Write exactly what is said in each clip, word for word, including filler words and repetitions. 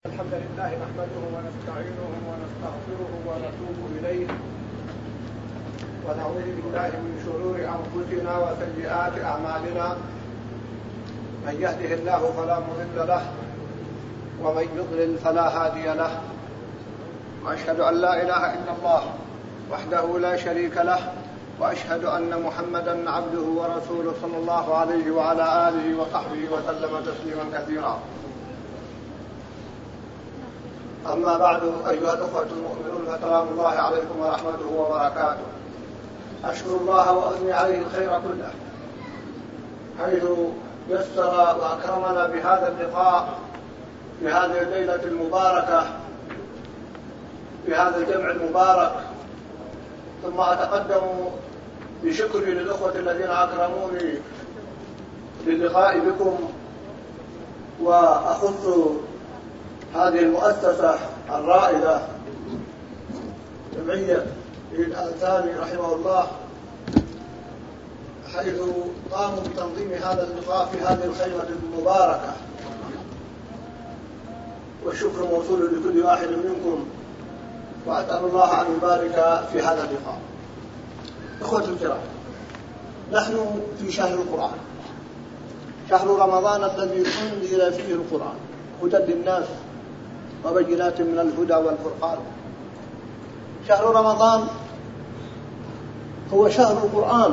الحمد لله نحمده ونستعينه ونستغفره ونتوب إليه ونعوذ بالله من شرور أنفسنا وسيئات أعمالنا. من يهده الله فلا مضل له ومن يضلل فلا هادي له، وأشهد أن لا إله إلا الله وحده لا شريك له، وأشهد أن محمدا عبده ورسوله صلى الله عليه وعلى آله وصحبه وسلم تسليما كثيرا. أما بعد، أيها الأخوة المؤمنون، فسلام الله عليكم ورحمته وبركاته. أشكر الله وأثني عليه الخير كله، حيث يسر وأكرمنا بهذا اللقاء في هذه الليلة المباركة، في هذا الجمع المبارك. ثم أتقدم بشكري للأخوة الذين أكرموني للقاء بكم، وأخص هذه المؤسسة الرائدة جمعية الآذاني رحمه الله، حيث قاموا بتنظيم هذا اللقاء في هذه الخيمة المباركة، والشكر موصول لكل واحد منكم، وأسأل الله أن يبارك في هذا اللقاء. إخوة الكرام، نحن في شهر القرآن، شهر رمضان الذي أنزل فيه القرآن هدى للناس وبينات من الهدى والفرقان. شهر رمضان هو شهر القرآن،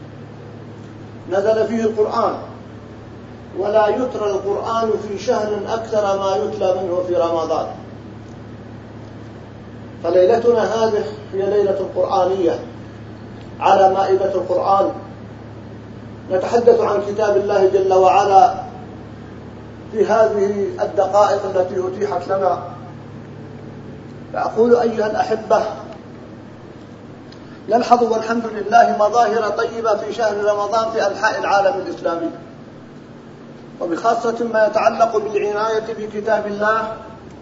نزل فيه القرآن، ولا يتلى القرآن في شهر أكثر ما يتلى منه في رمضان. فليلتنا هذه هي ليلة قرآنية على مائدة القرآن، نتحدث عن كتاب الله جل وعلا في هذه الدقائق التي أتيحت لنا. فأقول أيها الأحبة، نلحظ والحمد لله مظاهر طيبة في شهر رمضان في أنحاء العالم الإسلامي، وبخاصة ما يتعلق بالعناية بكتاب الله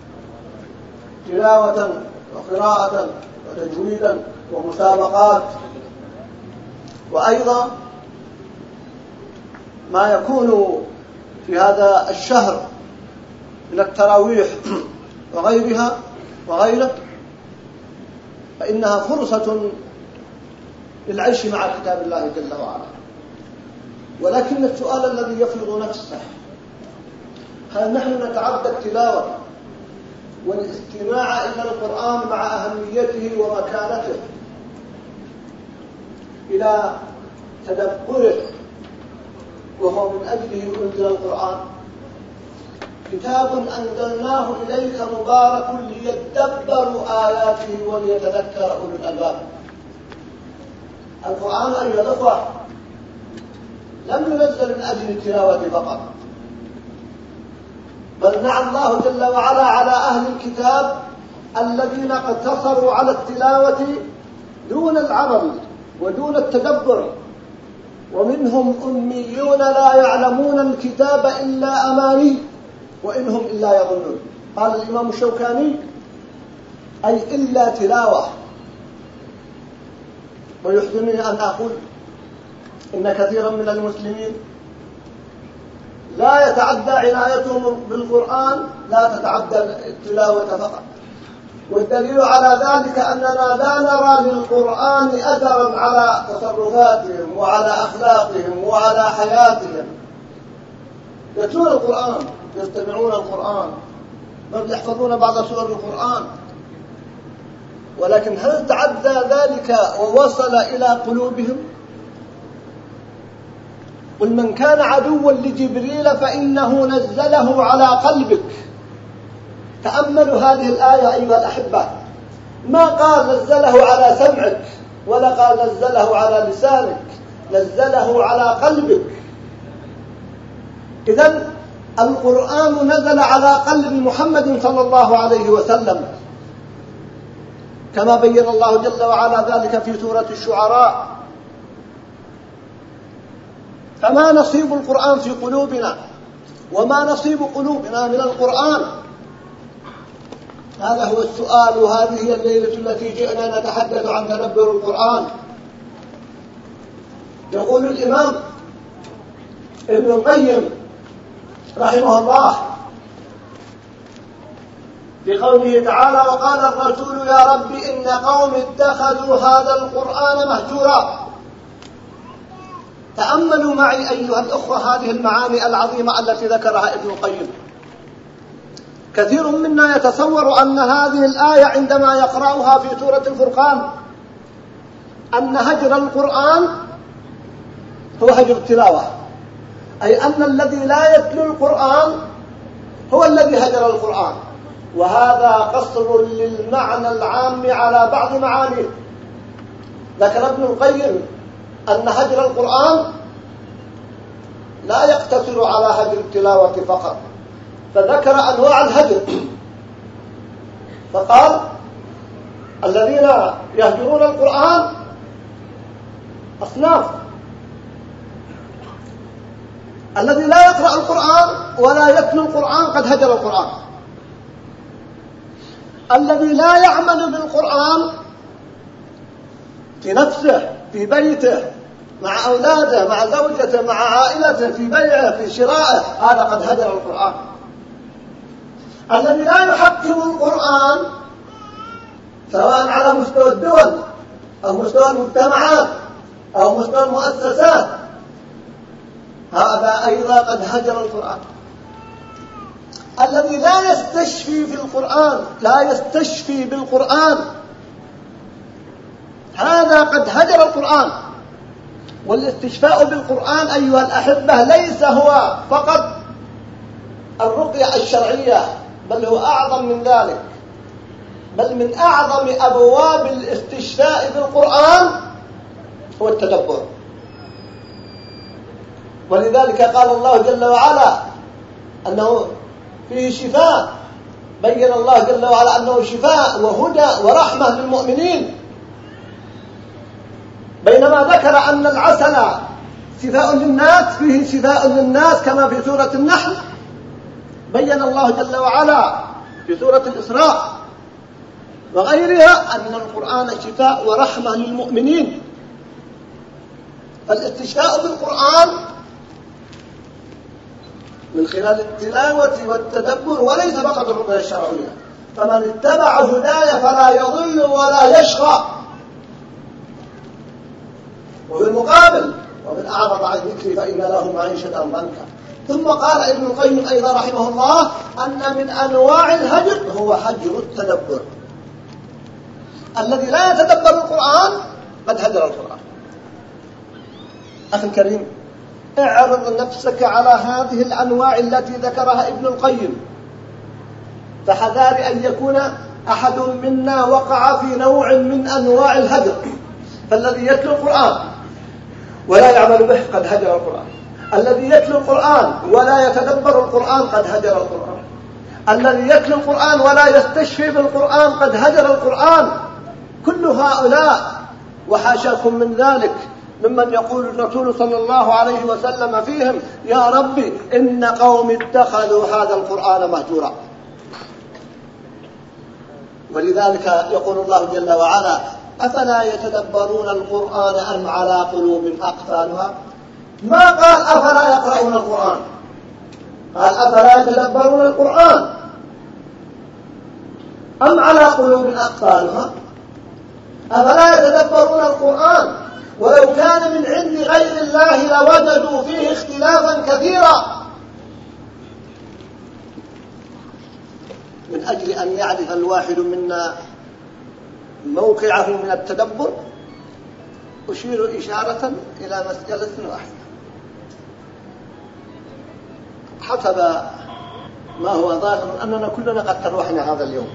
تلاوة وقراءة وتجويدا ومسابقات، وأيضا ما يكون في هذا الشهر من التراويح وغيرها وغيره، فإنها فرصة للعيش مع كتاب الله جل وعلا. ولكن السؤال الذي يفرض نفسه، هل نحن نتعدى التلاوة والاستماع إلى القرآن مع أهميته ومكانته إلى تدبره، وهو من أجله أنزل القرآن؟ كتاب أنزلناه إليك مبارك ليدبروا آياته وليتذكر أولو الألباب. القرآن أيها الأخوة لم ينزل من أجل التلاوة فقط، بل نعم الله جل وعلا على أهل الكتاب الذين اقتصروا على التلاوة دون العمل ودون التدبر، ومنهم أميون لا يعلمون الكتاب إلا أماني وإنهم إلا يظنون. قال الإمام الشوكاني: أي إلا تلاوة. ويحزنني أن أقول إن كثيرا من المسلمين لا يتعدى عنايتهم بالقرآن، لا تتعدى التلاوة فقط. والدليل على ذلك أننا لا نرى للقرآن أثرا على تصرفاتهم وعلى أخلاقهم وعلى حياتهم. يتلون القرآن، يستمعون القرآن، بل يحفظون بعض سور القرآن، ولكن هل تعدى ذلك ووصل إلى قلوبهم؟ قل من كان عدوا لجبريل فإنه نزله على قلبك. تأملوا هذه الآية أيها الأحبة، ما قال نزله على سمعك، ولا قال نزله على لسانك، نزله على قلبك. إذن القرآن نزل على قلب محمد صلى الله عليه وسلم، كما بين الله جل وعلا ذلك في سورة الشعراء: فما نصيب القرآن في قلوبنا وما نصيب قلوبنا من القرآن. هذا هو السؤال، وهذه هي الليلة التي جئنا نتحدث عن تدبر القرآن. يقول الإمام ابن القيم رحمه الله: في قوله تعالى: وقال الرسول يا رب إن قوم اتخذوا هذا القرآن مهجورا. تأملوا معي أيها الأخوة هذه المعاني العظيمة التي ذكرها ابن القيم. كثير منا يتصور أن هذه الآية عندما يقرأها في سورة الفرقان أن هجر القرآن هو هجر التلاوة، أي أن الذي لا يتلو القرآن هو الذي هجر القرآن، وهذا قصر للمعنى العام على بعض معانيه. ذكر ابن القيم أن هجر القرآن لا يقتصر على هجر التلاوة فقط، فذكر أنواع الهجر، فقال: الذين يهجرون القرآن أصناف: الذي لا يقرأ القرآن ولا يتلو القرآن قد هجر القرآن. الذي لا يعمل بالقرآن في نفسه، في بيته، مع أولاده، مع زوجته، مع عائلته، في بيعه، في شرائه، هذا قد هجر القرآن. الذي لا يحكم القرآن سواء على مستوى الدول أو مستوى المجتمعات أو مستوى المؤسسات، هذا أيضا قد هجر القرآن. الذي لا يستشفي في القرآن، لا يستشفي بالقرآن، هذا قد هجر القرآن. والاستشفاء بالقرآن أيها الأحبة ليس هو فقط الرقية الشرعية، بل هو أعظم من ذلك، بل من أعظم أبواب الاستشفاء بالقرآن هو التدبر. ولذلك قال الله جل وعلا أنه فيه شفاء، بين الله جل وعلا أنه شفاء وهدى ورحمة للمؤمنين، بينما ذكر أن العسل شفاء للناس، فيه شفاء للناس كما في سورة النحل. بين الله جل وعلا في سورة الإسراء وغيرها أن القرآن شفاء ورحمة للمؤمنين. فالاستشفاء بالقرآن من خلال التلاوة والتدبر، وليس فقط الرقية الشرعية. فمن اتبع هداي فلا يضل ولا يشقى. وفي المقابل: ومن أعرض عن ذكري فإن له معيشة ضنكا. ثم قال ابن القيم أيضا رحمه الله أن من أنواع الهجر هو هجر التدبر. الذي لا يتدبر القرآن قد هجر القرآن. أخي الكريم، اعرض نفسك على هذه الأنواع التي ذكرها ابن القيم، فحذار أن يكون أحد منا وقع في نوع من أنواع الهجر. فالذي يتلو القرآن ولا يعمل به قد هجر القرآن، الذي يتلو القرآن ولا يتدبر القرآن قد هجر القرآن، الذي يتلو القرآن ولا يستشفي بالقرآن قد هجر القرآن. كل هؤلاء وحاشاكم من ذلك ممن يقول الرسول صلى الله عليه وسلم فيهم: يا ربي إن قوم اتخذوا هذا القرآن مهجورا. ولذلك يقول الله جل وعلا: أفلا يتدبرون القرآن أم على قلوب أقفالها؟ ما قال أفلا يقرؤون القرآن، قال أفلا يتدبرون القرآن أم على قلوب أقفالها. أفلا يتدبرون القرآن، ولو كان من عند غير الله لوجدوا فيه اختلافا كثيرا. من أجل أن يعرف الواحد منا موقعه من التدبر أشير إشارة إلى مسألة واحدة حسب ما هو ظاهر أننا كلنا قد تروحنا هذا اليوم.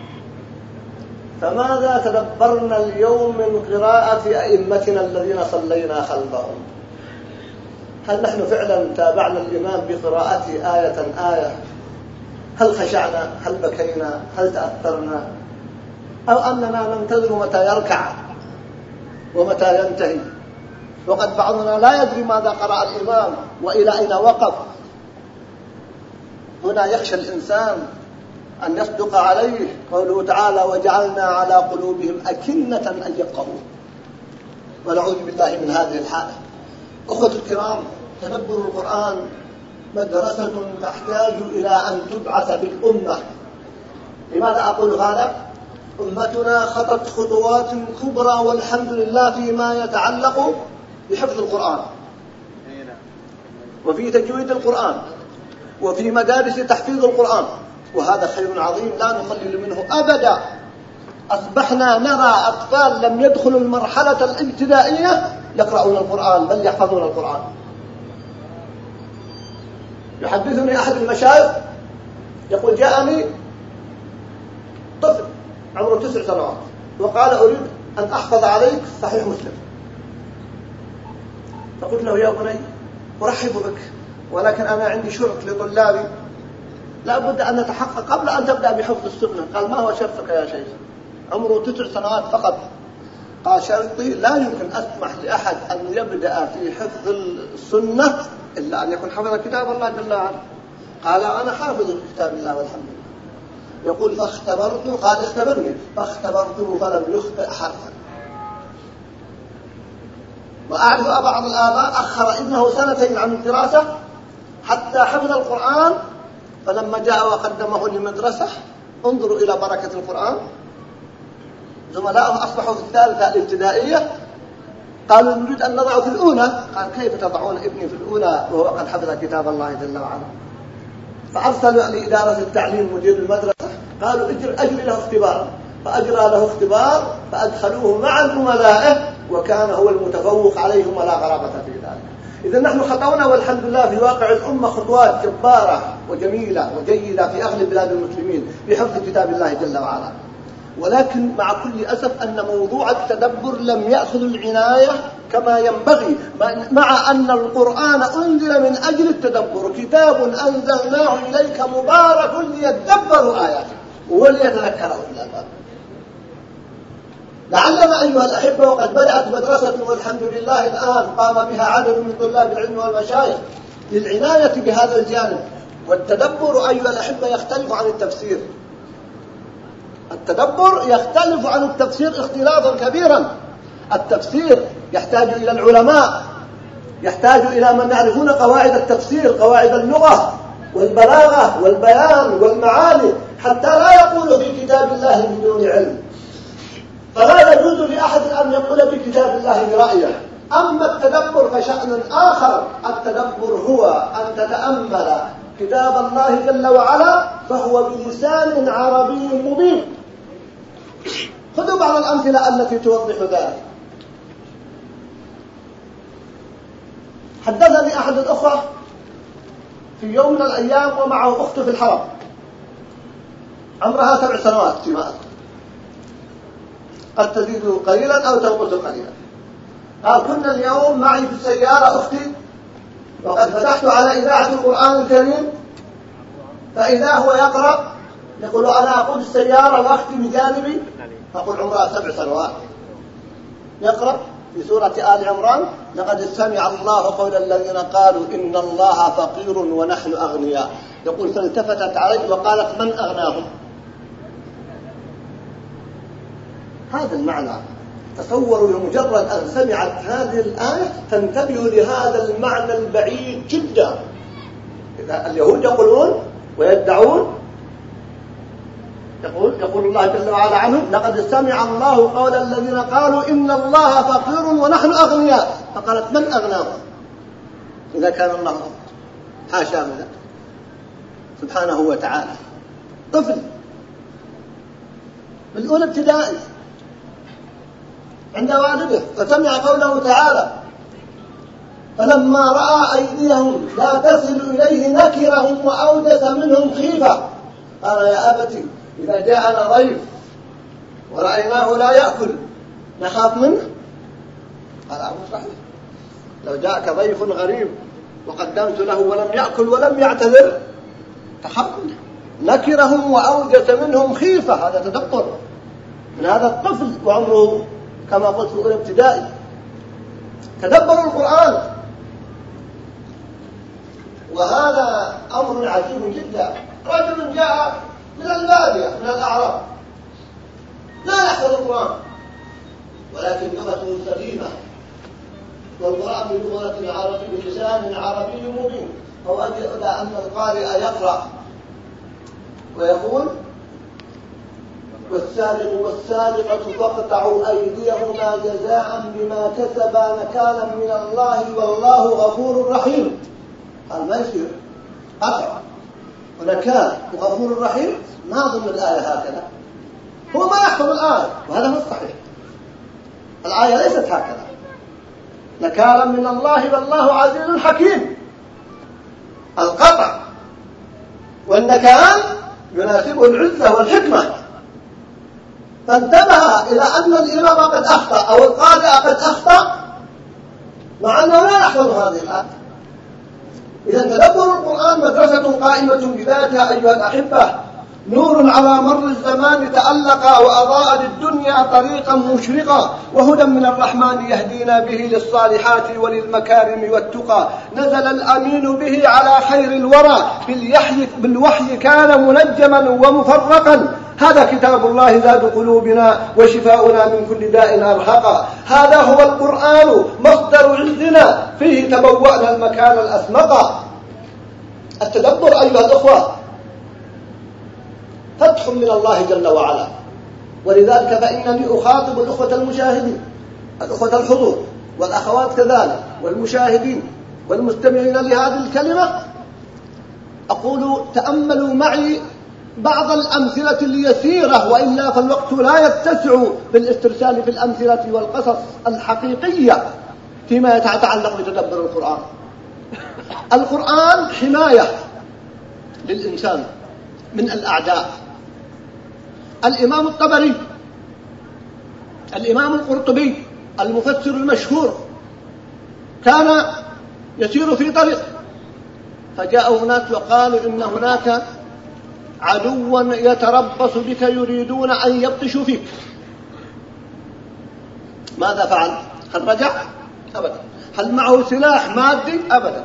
فماذا تدبرنا اليوم من قراءة أئمتنا الذين صلينا خلفهم؟ هل نحن فعلا تابعنا الإمام بقراءته آية آية؟ هل خشعنا؟ هل بكينا؟ هل تأثرنا؟ أو أننا ننتظر متى يركع ومتى ينتهي؟ وقد بعضنا لا يدري ماذا قرأ الإمام وإلى أين وقف. هنا يخشى الإنسان أن يصدق عليه قوله تعالى: وجعلنا على قلوبهم أكنة أن يفقهوا. ونعوذ بالله من هذه الحالة. أخوة الكرام، تدبر القرآن مدرسة تحتاج إلى أن تبعث بالأمة لماذا أقول هذا؟ أمتنا خطت خطوات كبرى والحمد لله فيما يتعلق بحفظ القرآن وفي تجويد القرآن وفي مدارس تحفيظ القرآن، وهذا خير عظيم لا نقلل منه أبدا. أصبحنا نرى أطفال لم يدخلوا المرحلة الابتدائية يقرؤون القرآن بل يحفظون القرآن. يحدثني أحد المشايخ يقول جاءني طفل عمره تسع سنوات وقال أريد أن أحفظ عليك صحيح مسلم. فقلت له يا بني أرحب بك، ولكن أنا عندي شرط لطلابي لا بد أن نتحقق قبل أن تبدأ بحفظ السنة. قال ما هو شرطك يا شيخ؟ عمره تسع سنوات فقط. قال شرطي لا يمكن أسمح لأحد أن يبدأ في حفظ السنة إلا أن يكون حفظ كتاب الله جل وعلا. قال أنا حافظ كتاب الله والحمد لله. يقول فاختبرته، قال اختبرني، فاختبرته فلم يخطئ حرفا. وأعرف بعض الآباء أخر ابنه سنتين عن الدراسة حتى حفظ القرآن، فلما جاء وقدمه لمدرسة انظروا إلى بركة القرآن، زملائه أصبحوا في الثالثة الابتدائية قالوا نريد أن نضعه في الأولى. قال كيف تضعون ابني في الأولى وهو قد حفظ كتاب الله جل وعلا؟ فأرسلوا لإدارة التعليم مدير المدرسة قالوا اجر أجري له اختبار، فأجرى له اختبار فأدخلوه مع زملائه وكان هو المتفوق عليهم ولا غرابة في ذلك. إذا نحن خطونا والحمد لله في واقع الأمة خطوات جبارة وجميلة وجيدة في أغلب بلاد المسلمين بحفظ كتاب الله جل وعلا، ولكن مع كل أسف أن موضوع التدبر لم يأخذ العناية كما ينبغي، مع أن القرآن أنزل من أجل التدبر، كتاب أنزلناه إليك مبارك ليتدبروا آياته وليتذكر أولو الألباب. لعلنا أيها الأحبة وقد بدأت مدرسة والحمد لله الآن قام بها عدد من طلاب العلم والمشايخ للعناية بهذا الجانب. والتدبر أيها الأحبة يختلف عن التفسير، التدبر يختلف عن التفسير اختلافا كبيرا. التفسير يحتاج إلى العلماء، يحتاج إلى من يعرفون قواعد التفسير، قواعد اللغة والبلاغة والبيان والمعاني، حتى لا يقول في كتاب الله بدون علم. فلا يجوز لأحد أن يقول بكتاب الله برأيه. أما التدبر فشأن آخر، التدبر هو أن تتأمل كتاب الله جل وعلا فهو بلسان عربي مبين. خذوا بعض الأمثلة التي توضح ذلك. حدثني أحد الأخوة في يوم من الأيام ومعه أخته في الحرم عمرها سبع سنوات فيما أذكر، قد تزيد قليلا أو تنقص قليلا. قال كنا اليوم معي في السيارة أختي وقد فتحت على إذاعة القرآن الكريم فإذا هو يقرأ، يقول أنا أقود السيارة وأختي بجانبي، أقول عمرها سبع سنوات، يقرأ في سورة آل عمران لقد سمع الله قول الذين قالوا إن الله فقير ونحن أغنياء. يقول فالتفتت عليه وقالت من أغناهم. هذا المعنى. تصوروا بمجرد أن سمعت هذه الآية تنتبه لهذا المعنى البعيد جدا. إذا اليهود يقولون ويدعون، يقول يقول الله جل وعلا عنهم لقد سمع الله قول الذين قالوا إن الله فقير ونحن أغنياء، فقالت من أغناهم إذا كان الله غني؟ حاشا من ذلك سبحانه وتعالى. طفل بالأولى ابتدائي عند والده فسمع قوله تعالى فلما رأى أيديهم لا تصل إليه نكرهم وأوجس منهم خيفة قال يا أبتي إذا جاءنا ضيف ورأيناه لا يأكل نخاف منه. قال أبو صحيح لو جاءك ضيف غريب وقدمت له ولم يأكل ولم يعتذر تخاف منه. نكرهم وأوجس منهم خيفة، هذا تدبر من هذا الطفل وعمره كما قلت في أولى ابتدائي. تدبروا القرآن، وهذا أمر عجيب جدا. رجل جاء من البادية من الأعراب لا يحفظ القرآن ولكن لغته سليمة والقرآن بلغة عربية بلسان عربي مبين، فوجد أن القارئ يقرأ ويقول والسارق والسارقة فاقطعوا أيديهما جزاء بما كسبا نكالا من الله والله غفور رحيم. قال ما يصير قطع ونكال وغفور رحيم، ما ضمن الآية هكذا، هو ما يحفظ الآية وهذا هو الصحيح. الآية ليست هكذا، نكالا من الله والله عزيز حكيم. القطع والنكال يناسبه العزة والحكمة، فانتبه إلى أن الإمام قد أخطأ أو القارئ قد أخطأ مع أنه لا يحفظ هذه الآية. إذا تدبر القرآن مدرسة قائمة بذاتها أيها الأحبة، نور على مر الزمان تألق وأضاء للدنيا طريقا مشرقا، وهدى من الرحمن يهدينا به للصالحات وللمكارم والتقى. نزل الأمين به على خير الورى، بالوحي, بالوحي كان منجما ومفرقا. هذا كتاب الله زاد قلوبنا وشفاؤنا من كل داء أرهقا. هذا هو القرآن مصدر عزنا، فيه تبوأنا المكان الأسمقا. التدبر أيها الأخوة فتح من الله جل وعلا، ولذلك فإنني أخاطب الأخوة المشاهدين، الأخوة الحضور والأخوات كذلك والمشاهدين والمستمعين لهذه الكلمة، أقول تأملوا معي بعض الأمثلة اليسيرة، وإلا فالوقت لا يتسع بالاسترسال في الأمثلة والقصص الحقيقية فيما يتعلق بتدبر القرآن. القرآن حماية للإنسان من الأعداء. الإمام الطبري، الإمام القرطبي المفسر المشهور، كان يسير في طريق فجاء هناك وقالوا إن هناك عدوا يتربص بك يريدون أن يبطشوا فيك. ماذا فعل؟ هل رجع؟ أبدا. هل معه سلاح مادي؟ أبدا.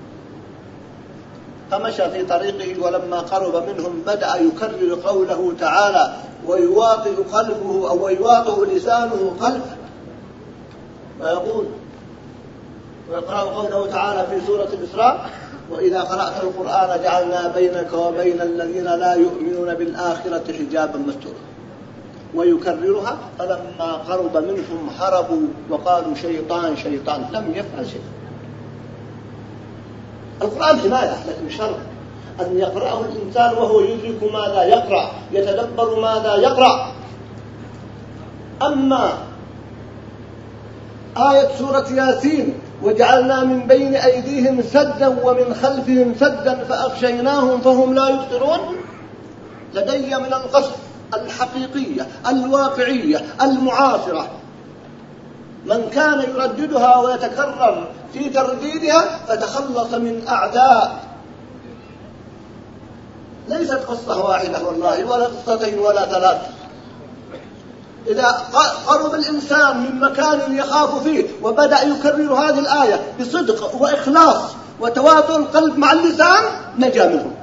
فمشى في طريقه، ولما قرب منهم بدأ يكرر قوله تعالى ويواطئ قلبه أو ويواطئ لسانه قلبه، ويقول ويقرأ قوله تعالى في سورة الإسراء وإذا قرأت القرآن جعلنا بينك وبين الذين لا يؤمنون بالآخرة حجابا مستورا، ويكررها فلما قرب منهم هربوا وقالوا شيطان شيطان، لم يفعل شيء. القرآن حماية، لكن شرط أن يقرأه الإنسان وهو يدرك ماذا يقرأ، يتدبر ماذا يقرأ. أما آية سورة ياسين وجعلنا من بين أيديهم سدا ومن خلفهم سدا فأغشيناهم فهم لا يبصرون، لدي من القصص الحقيقية الواقعية المعاصرة من كان يرددها ويتكرر في ترديدها فتخلص من أعداء. ليست قصة واحدة والله، ولا قصتين ولا ثلاث. إذا قرب الإنسان من مكان يخاف فيه وبدأ يكرر هذه الآية بصدق وإخلاص وتواطؤ القلب مع اللسان نجا منه.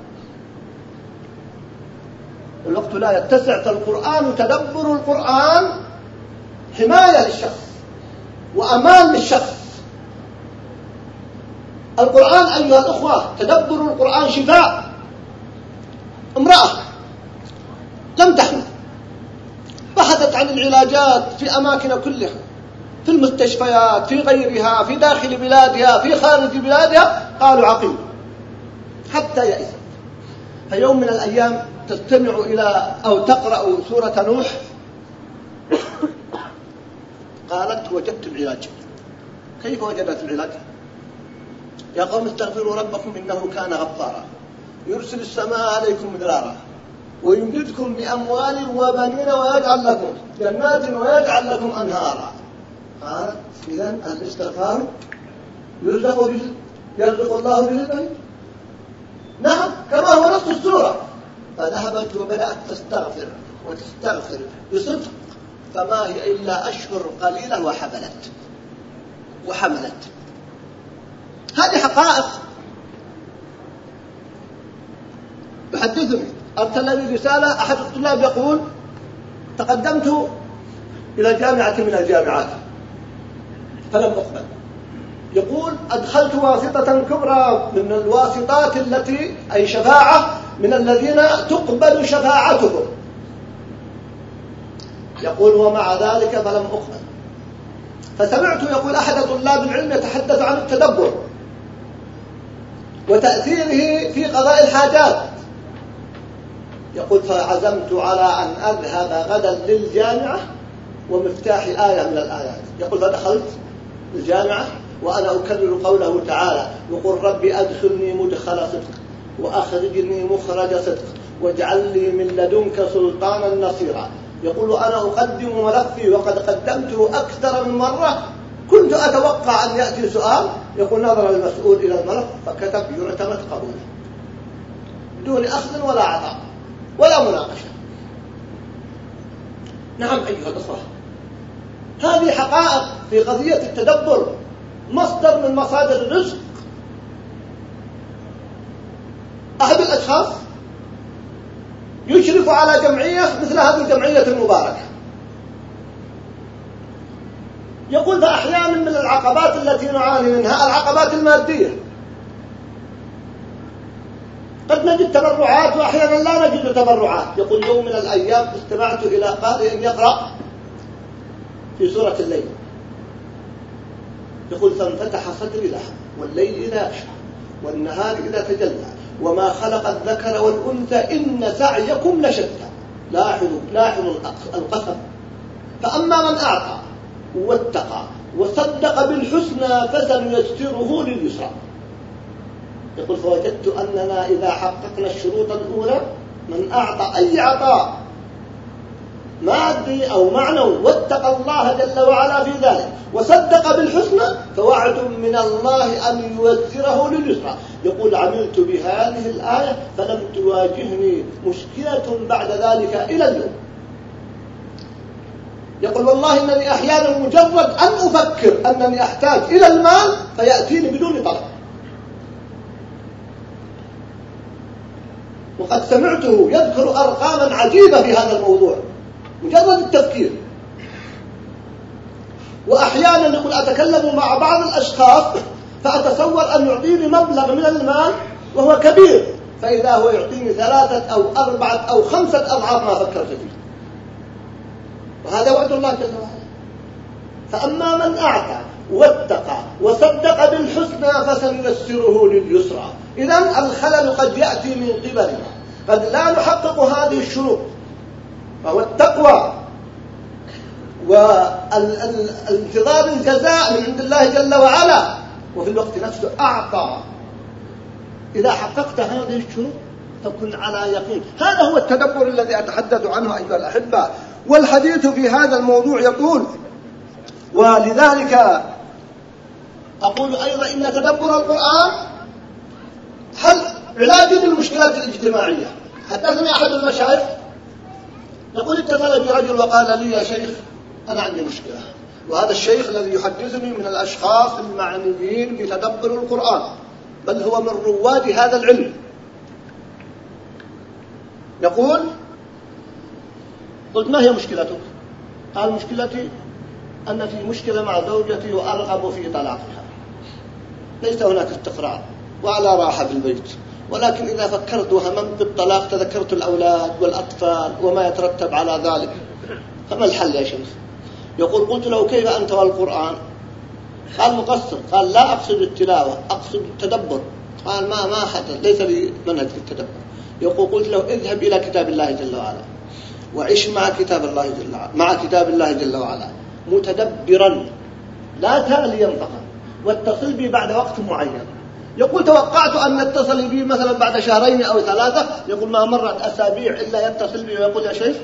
الوقت لا يتسع، فالقرآن تدبر القرآن حماية للشخص وأمان للشخص. القرآن أيها الأخوة تدبر القرآن شفاء. امرأة لم تحمل بحثت عن العلاجات في أماكن كلها، في المستشفيات، في غيرها، في داخل بلادها، في خارج بلادها، قالوا عقيم، حتى يئست. فيوم من الأيام تستمع إلى أو تقرأ سورة نوح، قالت وجدت العلاج. كيف وجدت العلاج؟ يا قوم استغفروا ربكم إنه كان غفارا يرسل السماء عليكم مدرارا ويمددكم بأموال وبنين ويجعل لكم جنات ويجعل لكم أنهارا. قالت إذن الاستغفار يرزق به يرزق الله برزقه. نعم كما هو نص السورة. فذهبت وبدأت تستغفر وتستغفر بصدق، فما هي إلا أشهر قليلة وحملت وحملت. هذه حقائق. يحدثني أرسل لي رسالة أحد الطلاب يقول تقدمت إلى جامعة من الجامعات فلم أقبل. يقول أدخلت واسطة كبرى من الواسطات التي أي شفاعة من الذين تقبل شفاعتهم، يقول ومع ذلك فلم أقبل. فسمعت يقول أحد طلاب العلم يتحدث عن التدبر وتأثيره في قضاء الحاجات. يقول فعزمت على أن أذهب غدا للجامعة ومفتاح آية من الآيات. يقول فدخلت الجامعة وأنا أكرر قوله تعالى يقول ربي أدخلني مدخل صدق وأخرجني مخرج صدق واجعل لي من لدنك سلطانا نصيرا. يقول أنا أقدم ملفي وقد قدمته أكثر من مرة، كنت أتوقع أن يأتي سؤال. يقول نظر المسؤول إلى الملف فكتب يعتمد قبوله بدون أخذ ولا عطاء ولا مناقشة. نعم أيها الأخوة، هذه حقائق في قضية التدبر، مصدر من مصادر الرزق. أحد الأشخاص يشرف على جمعية مثل هذه الجمعية المباركة. يقول فأحيانا من العقبات التي نعاني منها العقبات المادية، قد نجد تبرعات وأحيانا لا نجد تبرعات. يقول يوم من الأيام استمعت إلى قارئ يقرأ في سورة الليل، يقول فانفتح صدري لها والليل إذا أشرق والنهار إذا تجلى وما خلق الذكر والأنثى إن سعيكم لشتى. لاحظوا لاحظوا القسم. فأما من أعطى واتقى وصدق بالحسنى فسنيسره لليسرى. يقول فوجدت أننا إذا حققنا الشروط الأولى، من أعطى أي عطاء مادي أو معنوي واتقى الله جل وعلا في ذلك وصدق بالحسنى فوعد من الله أن ييسره لليسرى. يقول عملت بهذه الآية فلم تواجهني مشكلة بعد ذلك إلى اليوم. يقول والله إنني أحيانا مجرد أن أفكر أنني أحتاج إلى المال فيأتيني بدون طلب. وقد سمعته يذكر أرقاما عجيبة في هذا الموضوع مجرد التفكير. وأحيانا يقول أتكلم مع بعض الأشخاص فأتصور أن يعطيني مبلغ من المال وهو كبير، فإذا هو يعطيني ثلاثة أو أربعة أو خمسة أضعاف ما فكرت فيه. وهذا وعد الله جل وعلا. فأما من أعطى واتقى وصدق بالحسنى فسنيسره لليسرى. إذن الخلل قد يأتي من قبلنا، قد لا نحقق هذه الشروط، فهو التقوى والانتظار الجزاء من عند الله جل وعلا، وفي الوقت نفسه أعطى. إذا حققت هذه الشروط تكون على يقين. هذا هو التدبر الذي أتحدث عنه أيها الأحبة. والحديث في هذا الموضوع يقول ولذلك أقول أيضا إن تدبر القرآن حل علاج للمشكلات الاجتماعية. حدثني أحد المشايخ يقول اتصل بي رجل وقال لي يا شيخ أنا عندي مشكلة، وهذا الشيخ الذي يحدثني من الأشخاص المعنيين بتدبر القرآن، بل هو من رواد هذا العلم. يقول قلت ما هي مشكلتك؟ قال مشكلتي أن في مشكلة مع زوجتي وأرغب في طلاقها، ليس هناك استقرار وعلى راحة في البيت، ولكن إذا فكرت وهممت بالطلاق تذكرت الأولاد والأطفال وما يترتب على ذلك، فما الحل يا شيخ؟ يقول قلت له كيف أنت والقرآن؟ قال مقصر. قال لا أقصد التلاوة، أقصد التدبر. قال ما ما حدث، ليس لي منهج في التدبر. يقول قلت له اذهب إلى كتاب الله جل وعلا وعيش مع كتاب الله جل وعلا مع كتاب الله جل وعلا متدبرا لا تاليا فقط، واتصل بي بعد وقت معين. يقول توقعت أن يتصل بي مثلا بعد شهرين أو ثلاثة. يقول ما مرت أسابيع إلا يتصل بي ويقول يا شيخ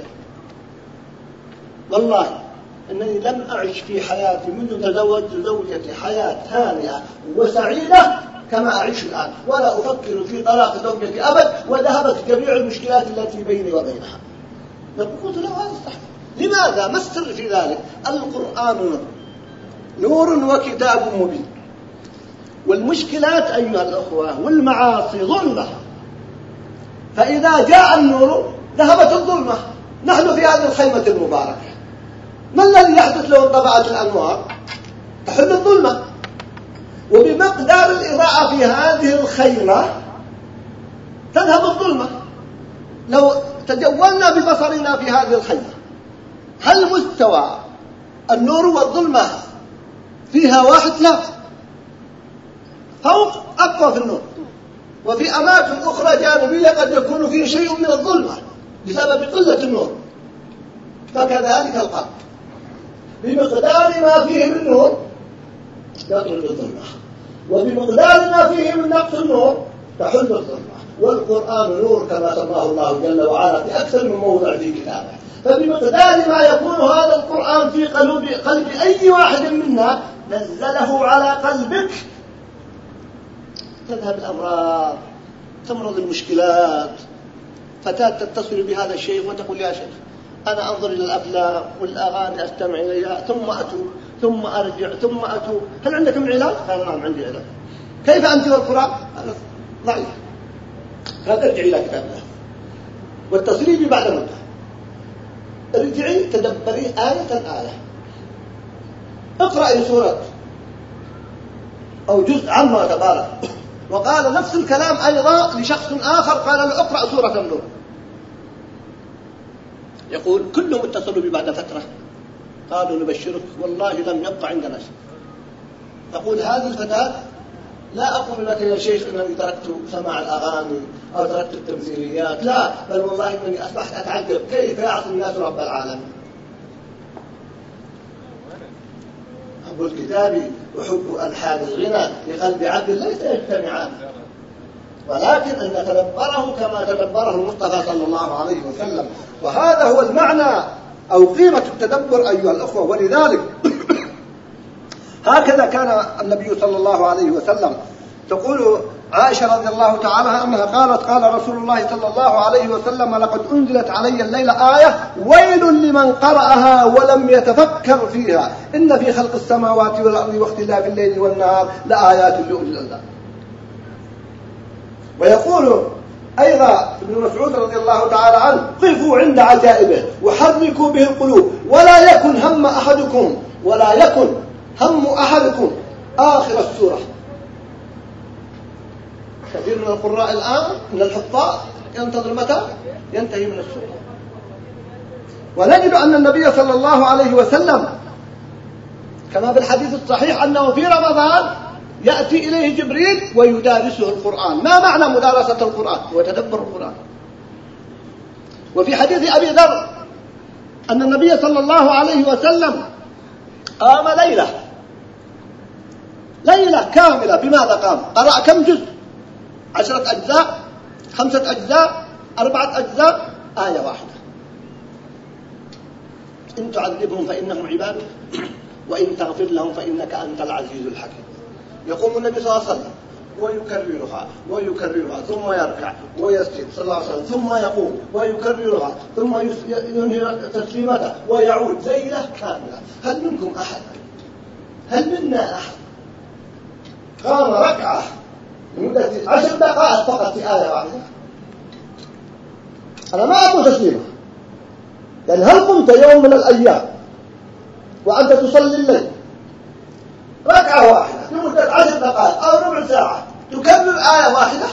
والله أنني لم أعش في حياتي منذ تزوجت زوجتي حياة هانئة وسعيدة كما أعيش الآن، ولا أفكر في طلاق زوجتي أبد، وذهبت جميع المشكلات التي بيني وبينها. قلت له هذا صحيح. لماذا؟ ما السر في ذلك؟ القرآن نور وكتاب مبين، والمشكلات أيها الأخوة والمعاصي ظلمة، فإذا جاء النور ذهبت الظلمة. نحن في هذه الخيمة المباركة ما الذي يحدث لو انطفأت الأنوار؟ تحل الظلمة، وبمقدار الإضاءة في هذه الخيمة تذهب الظلمة. لو تجولنا ببصرنا في هذه الخيمة هل مستوى النور والظلمة فيها واحد؟ لا، فوق أقوى في النور، وفي أماكن أخرى جانبية قد يكون فيه شيء من الظلمة بسبب قلة النور. فكذلك القلب بمقدار ما فيه من نور يطرد الظلمة، وبمقدار ما فيه من نقص النور تحل الظلمة. والقرآن نور كما سماه الله جل وعلا في أكثر من موضع في كتابه. فبمقدار ما يكون هذا القرآن في قلب قلب أي واحد منا نزله على قلبك تذهب الأمراض، تمرض المشكلات. فتاة تتصل بهذا الشيخ وتقول يا شيخ أنا أنظر إلى الأفلام والأغاني أستمع إليها ثم أتوب ثم أرجع ثم أتوب، هل عندك من علاج؟ قال نعم عندي علاج. كيف أنت والقرآن؟ قال ضعيف. قال ارجعي إلى كتاب الله واتصلي بي بعد مدة، ارجعي تدبري آية آية، اقرأي سورة أو جزء عما تبارك. وقال نفس الكلام أيضا لشخص آخر، قال له اقرأ سورة النور. يقول كلهم اتصلوا بي بعد فترة قالوا نبشرك والله لم يبقى عندنا شيء. تقول هذه الفتاة لا أقول لك يا شيخ أنني تركت سماع الأغاني أو تركت التمثيليات، لا، بل والله أنني أصبحت أتعجب كيف يعصي الناس رب العالمين. حب الكتاب وحب ألحان الغنى لقلب عبد ليس يجتمعان، ولكن أن نتدبره كما تدبره المصطفى صلى الله عليه وسلم. وهذا هو المعنى أو قيمة التدبر أيها الأخوة. ولذلك هكذا كان النبي صلى الله عليه وسلم. تقول عائشة رضي الله تعالى عنها قالت قال رسول الله صلى الله عليه وسلم لقد أنزلت علي الليلة آية ويل لمن قرأها ولم يتفكر فيها إن في خلق السماوات والأرض واختلاف الليل والنهار لآيات لأولي الألباب. ويقول أيضا ابن مسعود رضي الله تعالى عنه قفوا عند عجائبه وحركوا به القلوب ولا يكن هم أحدكم ولا يكن هم أحدكم آخر السورة. كثير من القراء الآن من الحفاظ ينتظر متى ينتهي من السورة. ونجد أن النبي صلى الله عليه وسلم كما في الحديث الصحيح أنه في رمضان يأتي إليه جبريل ويدارسه القرآن. ما معنى مدارسة القرآن؟ وتدبر القرآن. وفي حديث أبي ذر أن النبي صلى الله عليه وسلم قام ليلة ليلة كاملة. بماذا قام؟ قرأ كم جزء؟ عشرة أجزاء، خمسة أجزاء، أربعة أجزاء، آية واحدة. إن تعذبهم فإنهم عبادك وإن تغفر لهم فإنك أنت العزيز الحكيم. يقوم النبي صلى الله عليه وسلم ويكررها ويكررها ثم يركع ويسجد صلى الله عليه وسلم ثم يقوم ويكررها ثم ينهي تسليمته ويعود ليلة كاملة. هل منكم أحد هل منا أحد قام ركعة لمدة عشر دقائق فقط في آية واحدة؟ أنا ما أقول تسليمة، يعني هل قمت يوم من الأيام وأنت تصلي الليل ركعة واحدة لمدة عشر دقائق أو ربع ساعة تكرر آية واحدة؟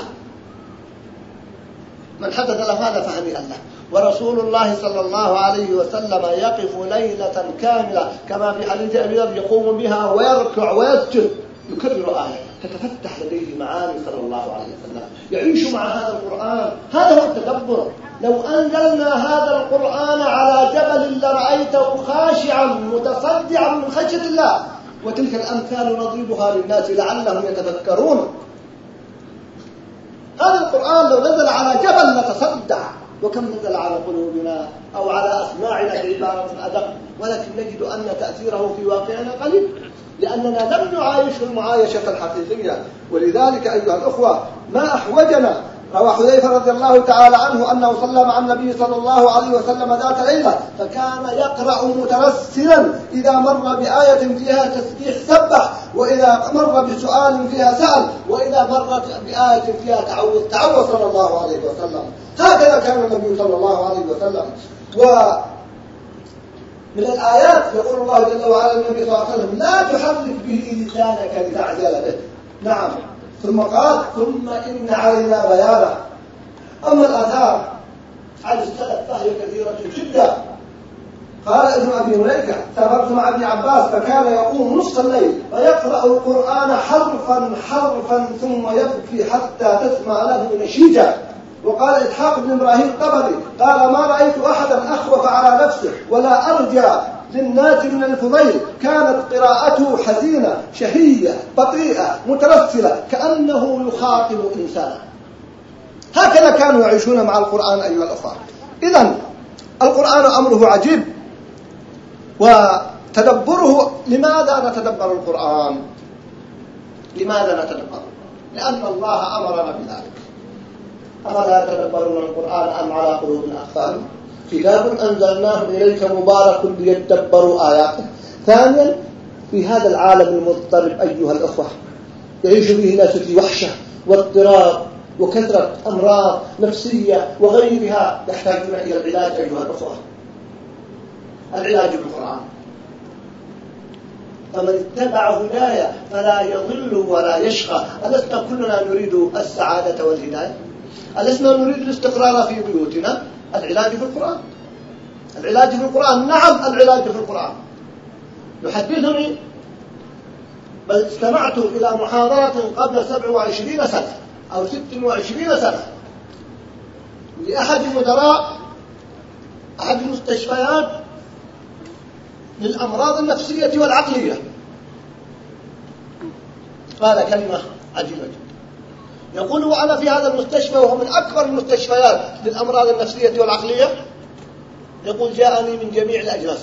من حدث له هذا فهنيئا له. ورسول الله صلى الله عليه وسلم يقف ليلة كاملة كما في حديث أبي ذر يقوم بها ويركع ويسجد يكرر آية تتفتح لديه معاني صلى الله عليه وسلم، يعيش مع هذا القرآن. هذا هو التدبر. لو أنزلنا هذا القرآن على جبل لرأيته خاشعا متصدعا من خشية الله. وتلك الأمثال نضربها للناس لعلهم يتفكرون. هذا القرآن لو نزل على جبل لتصدع، وكم نزل على قلوبنا أو على أسماعنا بعبارة أدق، ولكن نجد أن تأثيره في واقعنا قليل لأننا لم نعايشه المعايشة الحقيقية. ولذلك أيها الأخوة ما أحوجنا. روى حذيفة رضي الله تعالى عنه أنه صلى مع النبي صلى الله عليه وسلم ذات ليلة فكان يقرأ مترسلا إذا مر بآية فيها تسبيح سبح، وإذا مر بسؤال فيها سأل، وإذا مرت بآية فيها تعوذ تعوذ صلى الله عليه وسلم. هكذا كان النبي صلى الله عليه وسلم. ومن الآيات يقول الله جل وعلا للنبي صلى الله عليه وسلم لا تحرك به لسانك لتعجل به. نعم. ثم قال ثم إن علينا بيانه. أما الآثار عن السلف فهي كثيرة جدا قال ابن أبي مليكة: سافرت مع ابن عباس فكان يقوم نصف الليل فيقرأ القرآن حرفا حرفا ثم يبكي حتى تسمع له نشيجا. وقال إسحاق بن إبراهيم الطبري قال: ما رأيت أحدا أخوف على نفسه ولا أرجى للناس من الفضيل، كانت قراءته حزينة شهية بطيئة مترسلة كأنه يخاطب إنسانا. هكذا كانوا يعيشون مع القرآن أيها الأخوة. إذن القرآن أمره عجيب، وتدبره. لماذا نتدبر القرآن؟ لماذا نتدبر؟ لأن الله أمرنا بذلك. أفلا يتدبرون القرآن أم على قلوب أقفالها؟ كتاب أنزلناه إليك مبارك ليتدبروا آياته. ثانيا، في هذا العالم المضطرب أيها الأخوة يعيش به ناس في وحشة واضطراب وكثرة أمراض نفسية وغيرها، يحتاجون إلى العلاج أيها الأخوة. العلاج بالقرآن. فمن اتبع هدايا فلا يضل ولا يشقى. ألسنا كلنا نريد السعادة والهداية؟ ألسنا نريد الاستقرار في بيوتنا؟ العلاج في القرآن. العلاج في القرآن. نعم، العلاج في القرآن. يحدثني بل استمعت إلى محاضرة قبل سبع وعشرين سنة أو ست وعشرين سنة لأحد مدراء أحد المستشفيات للأمراض النفسية والعقلية. قال كلمة عجيبة جدا. يقول: وأنا في هذا المستشفى وهو من أكبر المستشفيات للأمراض النفسية والعقلية، يقول: جاءني من جميع الأجناس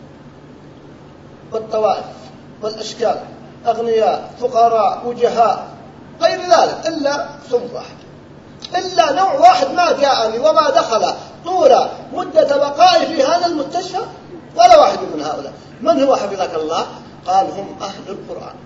والطوائف والأشكال، أغنياء فقراء وجهاء غير ذلك، إلا صنف واحد، إلا نوع واحد ما جاءني وما دخل طول مدة بقائي في هذا المستشفى ولا واحد من هؤلاء. من هو حفظك الله؟ قال: هم أهل القرآن.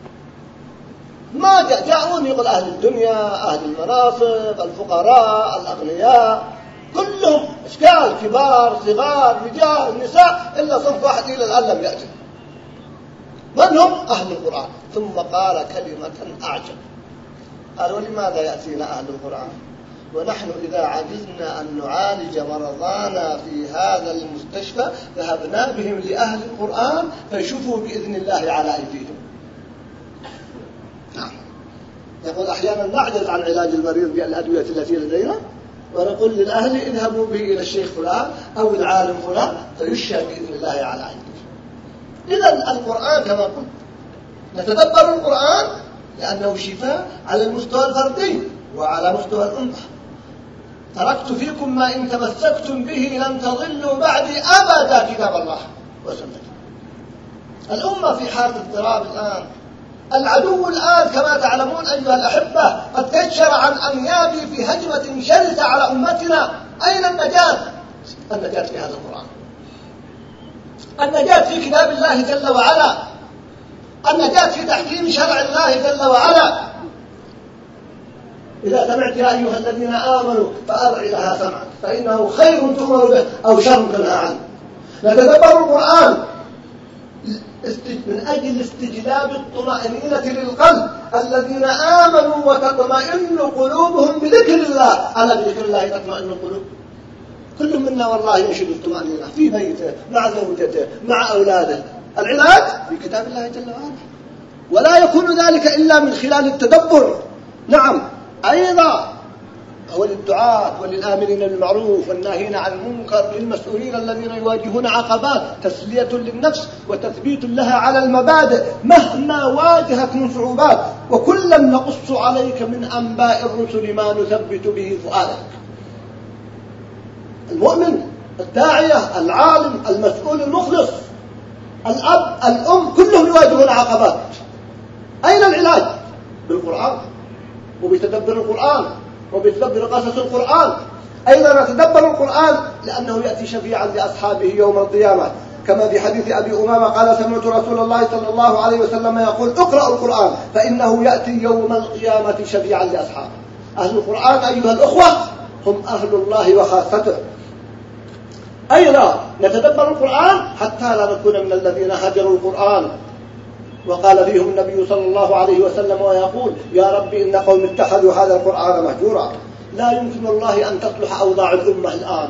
ما جاء جاءون يقول أهل الدنيا، أهل المناصب، الفقراء، الأغنياء، كلهم أشكال، كبار صغار رجال نساء، إلا صنف واحد إلى الآن لم يأتي. من هم؟ أهل القرآن. ثم قال كلمة أعجب، قال: ولماذا يأتينا أهل القرآن ونحن إذا عجزنا أن نعالج مرضانا في هذا المستشفى ذهبنا بهم لأهل القرآن فيشوفوا بإذن الله على أيديهم. نعم. يقول: أحيانا نعجز عن علاج المريض بالأدوية التي لدينا ونقول للأهل اذهبوا به إلى الشيخ فلان أو العالم فلان فيشفى بإذن الله على أيديهم. إذن القرآن كما قلت نتدبر القرآن لأنه شفاء على المستوى الفردي وعلى مستوى الأمة. تركت فيكم ما إن تمسكتم به لن تضلوا بعدي أبدا، كتاب الله وسنته. الأمة في حالة اضطراب الآن. العدو الآن كما تعلمون أيها الأحبة قد كشر عن أنيابه في هجمة شرسة على أمتنا. أين النجاة؟ النجاة في هذا القرآن، النجاة في كتاب الله جل وعلا، النجاة في تحكيم شرع الله جل وعلا. إذا سمعت يا أيها الذين آمنوا فأرع لها سمعك فإنه خير تؤمر به أو شر تنهى عنه. نتدبر القرآن من أجل استجلاب الطمأنينة للقلب. الذين آمنوا وتطمئن قلوبهم بذكر الله. ألا بذكر الله تطمئن القلوب؟ كل منا والله ينشد الطمأنينة في بيته مع زوجته مع أولاده. العلاج في كتاب الله جل وعلا، ولا يكون ذلك إلا من خلال التدبر. نعم، أيضا هو للدعاة وللآمرين بالمعروف والناهين عن المنكر، للمسؤولين الذين يواجهون عقبات، تسلية للنفس وتثبيت لها على المبادئ مهما واجهت من صعوبات. وكلا نقص عليك من أنباء الرسل ما نثبت به فؤادك. المؤمن، الداعية، العالم، المسؤول، المخلص، الأب، الأم، كلهم يواجهون عقبات. أين العلاج؟ بالقرآن وبتدبر القرآن وبتدبر قصص القرآن. أيضا نتدبر القرآن لأنه يأتي شفيعا لأصحابه يوم القيامة، كما في حديث أبي أمامة قال: سمعت رسول الله صلى الله عليه وسلم يقول: اقرأوا القرآن فإنه يأتي يوم القيامة شفيعا لأصحابه. أهل القرآن أيها الأخوة هم أهل الله وخاصته. أيضا نتدبر القرآن حتى لا نكون من الذين هجروا القرآن. وقال فيهم النبي صلى الله عليه وسلم ويقول: يا رب إن قوم اتخذوا هذا القرآن مهجورا. لا يمكن والله أن تصلح أوضاع الأمة الآن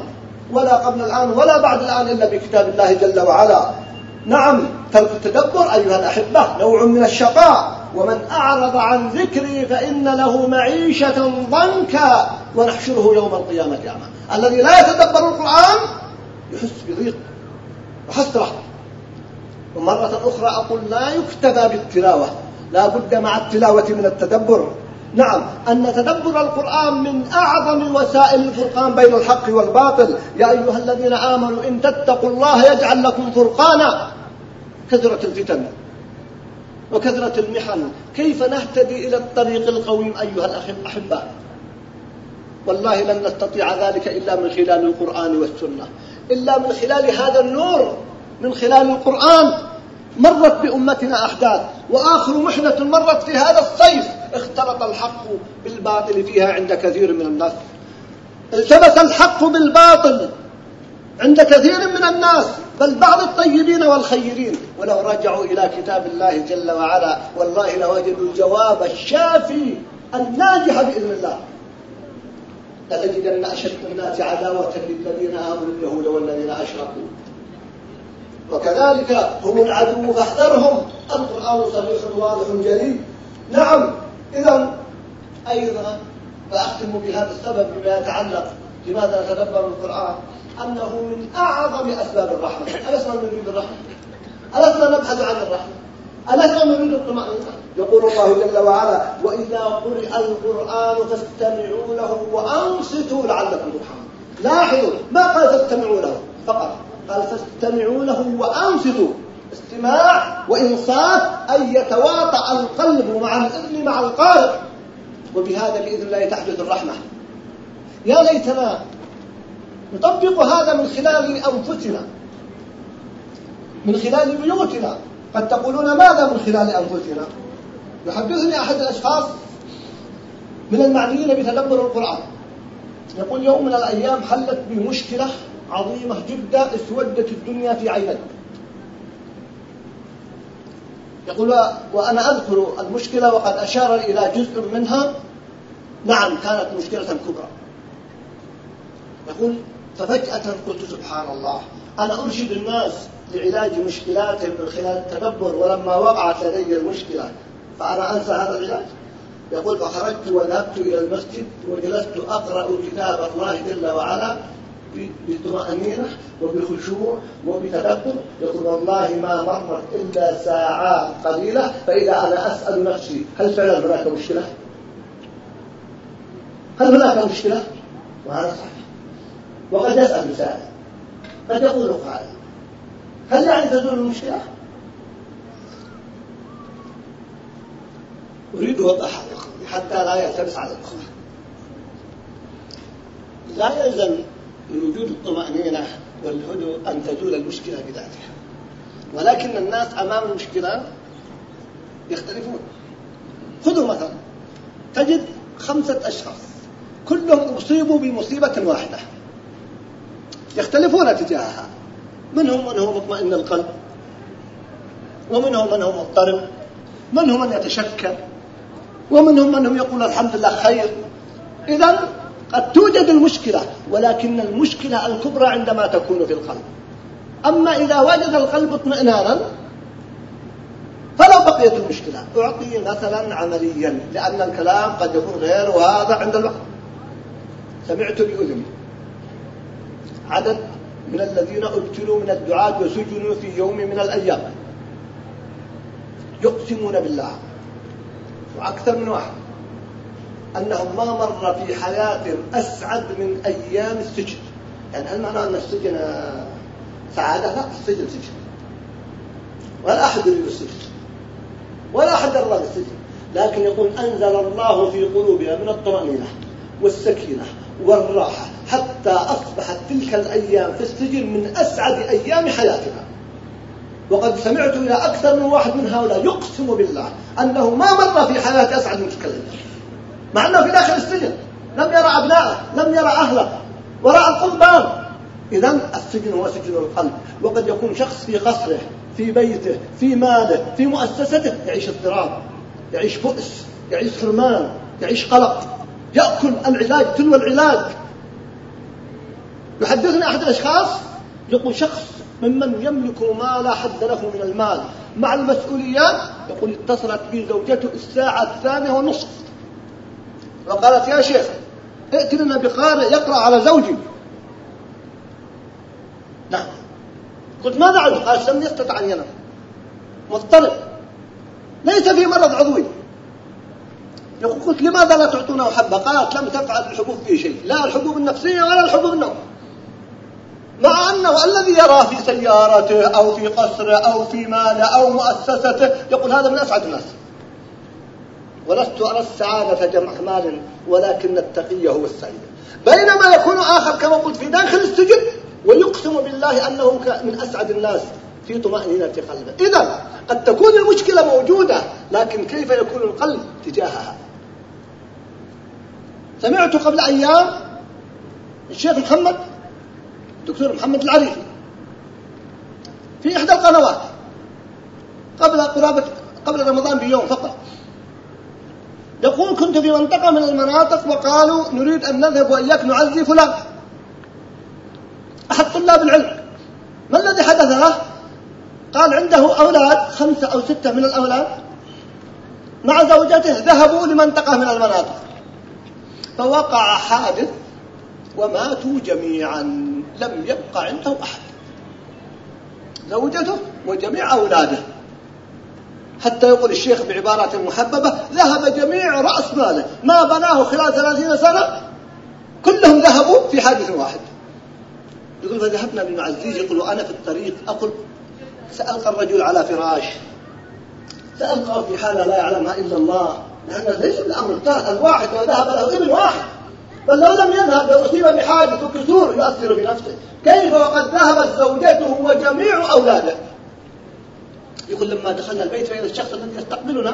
ولا قبل الآن ولا بعد الآن إلا بكتاب الله جل وعلا. نعم، ترك التدبر أيها الأحبة نوع من الشقاء، ومن أعرض عن ذكري فإن له معيشة ضنكا ونحشره يوم القيامة أعمى. الذي لا يتدبر القرآن يحس بضيق وحسرة. ومرة أخرى أقول لا يكتفى بالتلاوة، لا بد مع التلاوة من التدبر. نعم، أن تدبر القرآن من أعظم وسائل الفرقان بين الحق والباطل. يا أيها الذين آمنوا إن تتقوا الله يجعل لكم فرقانا. كثرة الفتن وكثرة المحن، كيف نهتدي إلى الطريق القويم أيها الأحبة؟ والله لن نستطيع ذلك إلا من خلال القرآن والسنة، إلا من خلال هذا النور، من خلال القرآن. مرت بأمتنا أحداث، وآخر محنة مرت في هذا الصيف اختلط الحق بالباطل فيها عند كثير من الناس. التبس الحق بالباطل عند كثير من الناس، بل بعض الطيبين والخيرين. ولو رجعوا إلى كتاب الله جل وعلا والله لوجدوا الجواب الشافي الناجح بإذن الله. لتجدن أشد الناس عداوة للذين آمنوا اليهود والذين أشركوا، وكذلك هم العدو فاحذرهم. القرآن صريح واضح جليل. نعم، إذن أيضا فأختم بهذا السبب بما يتعلق لماذا نتدبر القرآن، أنه من أعظم أسباب الرحمة. ألسنا نريد الرحمة؟ ألسنا نبحث عن الرحمة؟ ألسنا نريد الطمأنينة؟ يقول الله جل وعلا: وإذا قرئ القرآن فاستمعوا له وأنصتوا لعلكم ترحمون. لاحظوا، ما قال فاستمعوا له فقط، قال فاستمعوا له وأنصتوا. استماع وإنصات أن يتواطأ القلب مع الإذن مع القارئ، وبهذا بإذن الله تحدث الرحمة. يا ليتنا نطبق هذا من خلال أنفسنا، من خلال بيوتنا. قد تقولون ماذا من خلال أنفسنا؟ يحدثني أحد الأشخاص من المعنيين بتدبر القرآن، يقول يوم من الأيام حلت بمشكلة عظيمة جدا اسودت الدنيا في عيني. يقول وأنا أذكر المشكلة وقد أشار إلى جزء منها. نعم، كانت مشكلة كبرى. يقول ففجأة قلت سبحان الله، أنا أرشد الناس لعلاج مشكلاتهم من خلال التدبر، ولما وقعت لدي المشكلة فأنا أنسى هذا العلاج. يقول فخرجت وذهبت إلى المسجد وجلست أقرأ كتاب الله جل وعلا بطمأنينة وبخشوع وبتدبر. يقول والله ما مرت إلا ساعات قليلة فإذا أنا أسأل نفسي هل فعلا هناك مشكلة؟ هل هناك مشكلة؟ وهذا صحيح. وقد يسأل سائل، قد يقول قائل هل يعني تزول المشكلة؟ أريد وضحها حتى لا يلتبس على الأخوة. لا يلزم من وجود الطمأنينة والهدوء أن تزول المشكلة بذاتها، ولكن الناس أمام المشكلة يختلفون. خذوا مثلا تجد خمسة أشخاص كلهم أصيبوا بمصيبة واحدة، يختلفون تجاهها. منهم من هو مطمئن القلب، ومنهم من هو مضطرب، منهم من يتشكى، ومنهم من هم يقول الحمد لله خير. إذن قد توجد المشكلة، ولكن المشكلة الكبرى عندما تكون في القلب. أما إذا وجد القلب اطمئنانا فلو بقيت المشكلة. أعطي مثلا عمليا لأن الكلام قد يكون غير وهذا عند الوقت. سمعت بأذني عدد من الذين ابتلوا من الدعاة وسجنوا في يوم من الأيام يقسمون بالله، وأكثر من واحد، أنهم ما مر في حياتهم أسعد من أيام السجن. يعني هل معنى أن السجن سعادة؟ لا، السجن سجن، ولا أحد يريد السجن، ولا أحد يرضى بالسجن. لكن يقول أنزل الله في قلوبنا من الطمأنينة والسكينة والراحة حتى أصبحت تلك الأيام في السجن من أسعد أيام حياتنا. وقد سمعت إلى أكثر من واحد من هؤلاء يقسم بالله أنه ما مر في حياته أسعد من تلك الأيام، مع أنه في داخل السجن لم يرى أبناءه، لم يرى أهله، وراء القضبان. إذن السجن هو سجن القلب. وقد يكون شخص في قصره، في بيته، في ماله، في مؤسسته يعيش اضطراب، يعيش بؤس، يعيش حرمان، يعيش قلق، يأكل العلاج تلو العلاج. يحدثنا أحد الأشخاص يقول شخص ممن يملك ما لا حد له من المال مع المسؤوليات، يقول اتصلت بي زوجته الساعة الثانية ونصف وقالت يا شيخ ائت لنا بقارئ يقرأ على زوجي. نعم. قلت ماذا عنه؟ قال لم يستطع أن ينام، مضطرب، ليس في مرض عضوي. يقول قلت لماذا لا تعطونه حبة؟ قالت لم تفعل الحبوب في شيء، لا الحبوب النفسية ولا الحبوب النوم، مع أنه الذي يراه في سيارته أو في قصره أو في ماله أو مؤسسته يقول هذا من أسعد الناس. ولست أرى السعادة جمع مال ولكن التقي هو السعيد. بينما يكون آخر كما قلت في داخل السجن ويقسم بالله أنه من أسعد الناس في طمأنينة قلبه. إذن قد تكون المشكلة موجودة، لكن كيف يكون القلب تجاهها؟ سمعت قبل أيام الشيخ محمد دكتور محمد العريفي في إحدى القنوات قبل قرابة قبل رمضان بيوم فقط، يقول كنت في منطقة من المناطق وقالوا نريد أن نذهب وإياك نعزي فلان أحد طلاب العلم. ما الذي حدث له؟ قال عنده أولاد خمسة أو ستة من الأولاد مع زوجته ذهبوا لمنطقة من المناطق فوقع حادث وماتوا جميعا، لم يبقى عنده أحد، زوجته وجميع أولاده، حتى يقول الشيخ بعبارة محببة ذهب جميع رأس ماله ما بناه خلال ثلاثين سنة كلهم ذهبوا في حادث واحد. يقول فذهبنا بالمعزيز، يقول وأنا في الطريق أقول سألقى الرجل على فراش، سألقى في حالة لا يعلمها إلا الله، لأن ليس الأمر الواحد وذهب له ابن واحد، بل لو لم يذهب لأصيب بحادث وكسور يؤثر بنفسه، كيف وقد ذهبت زوجته وجميع أولاده. يقول لما دخلنا البيت فإذا الشخص الذي يستقبلنا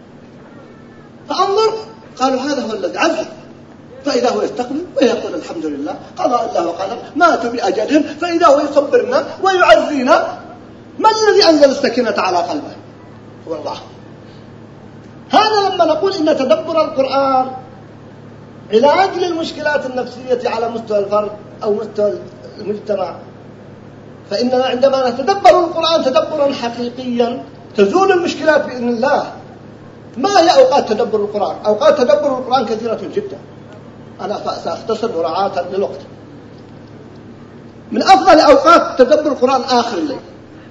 فأنظر قالوا هذا هو الذي عزل، فإذا هو يستقبل ويقول الحمد لله قضاء الله وقدر ماتوا بأجلهم، فإذا هو يصبرنا ويعزينا. ما الذي أنزل السكينة على قلبه؟ هو الله. هذا لما نقول إن تدبر القرآن علاج للمشكلات النفسية على مستوى الفرد أو مستوى المجتمع، فإننا عندما نتدبر القرآن تدبرا حقيقيا تزول المشكلات بإذن الله. ما هي أوقات تدبر القرآن؟ أوقات تدبر القرآن كثيرة جدا، أنا سأختصر مراعاة للوقت. من أفضل أوقات تدبر القرآن آخر الليل،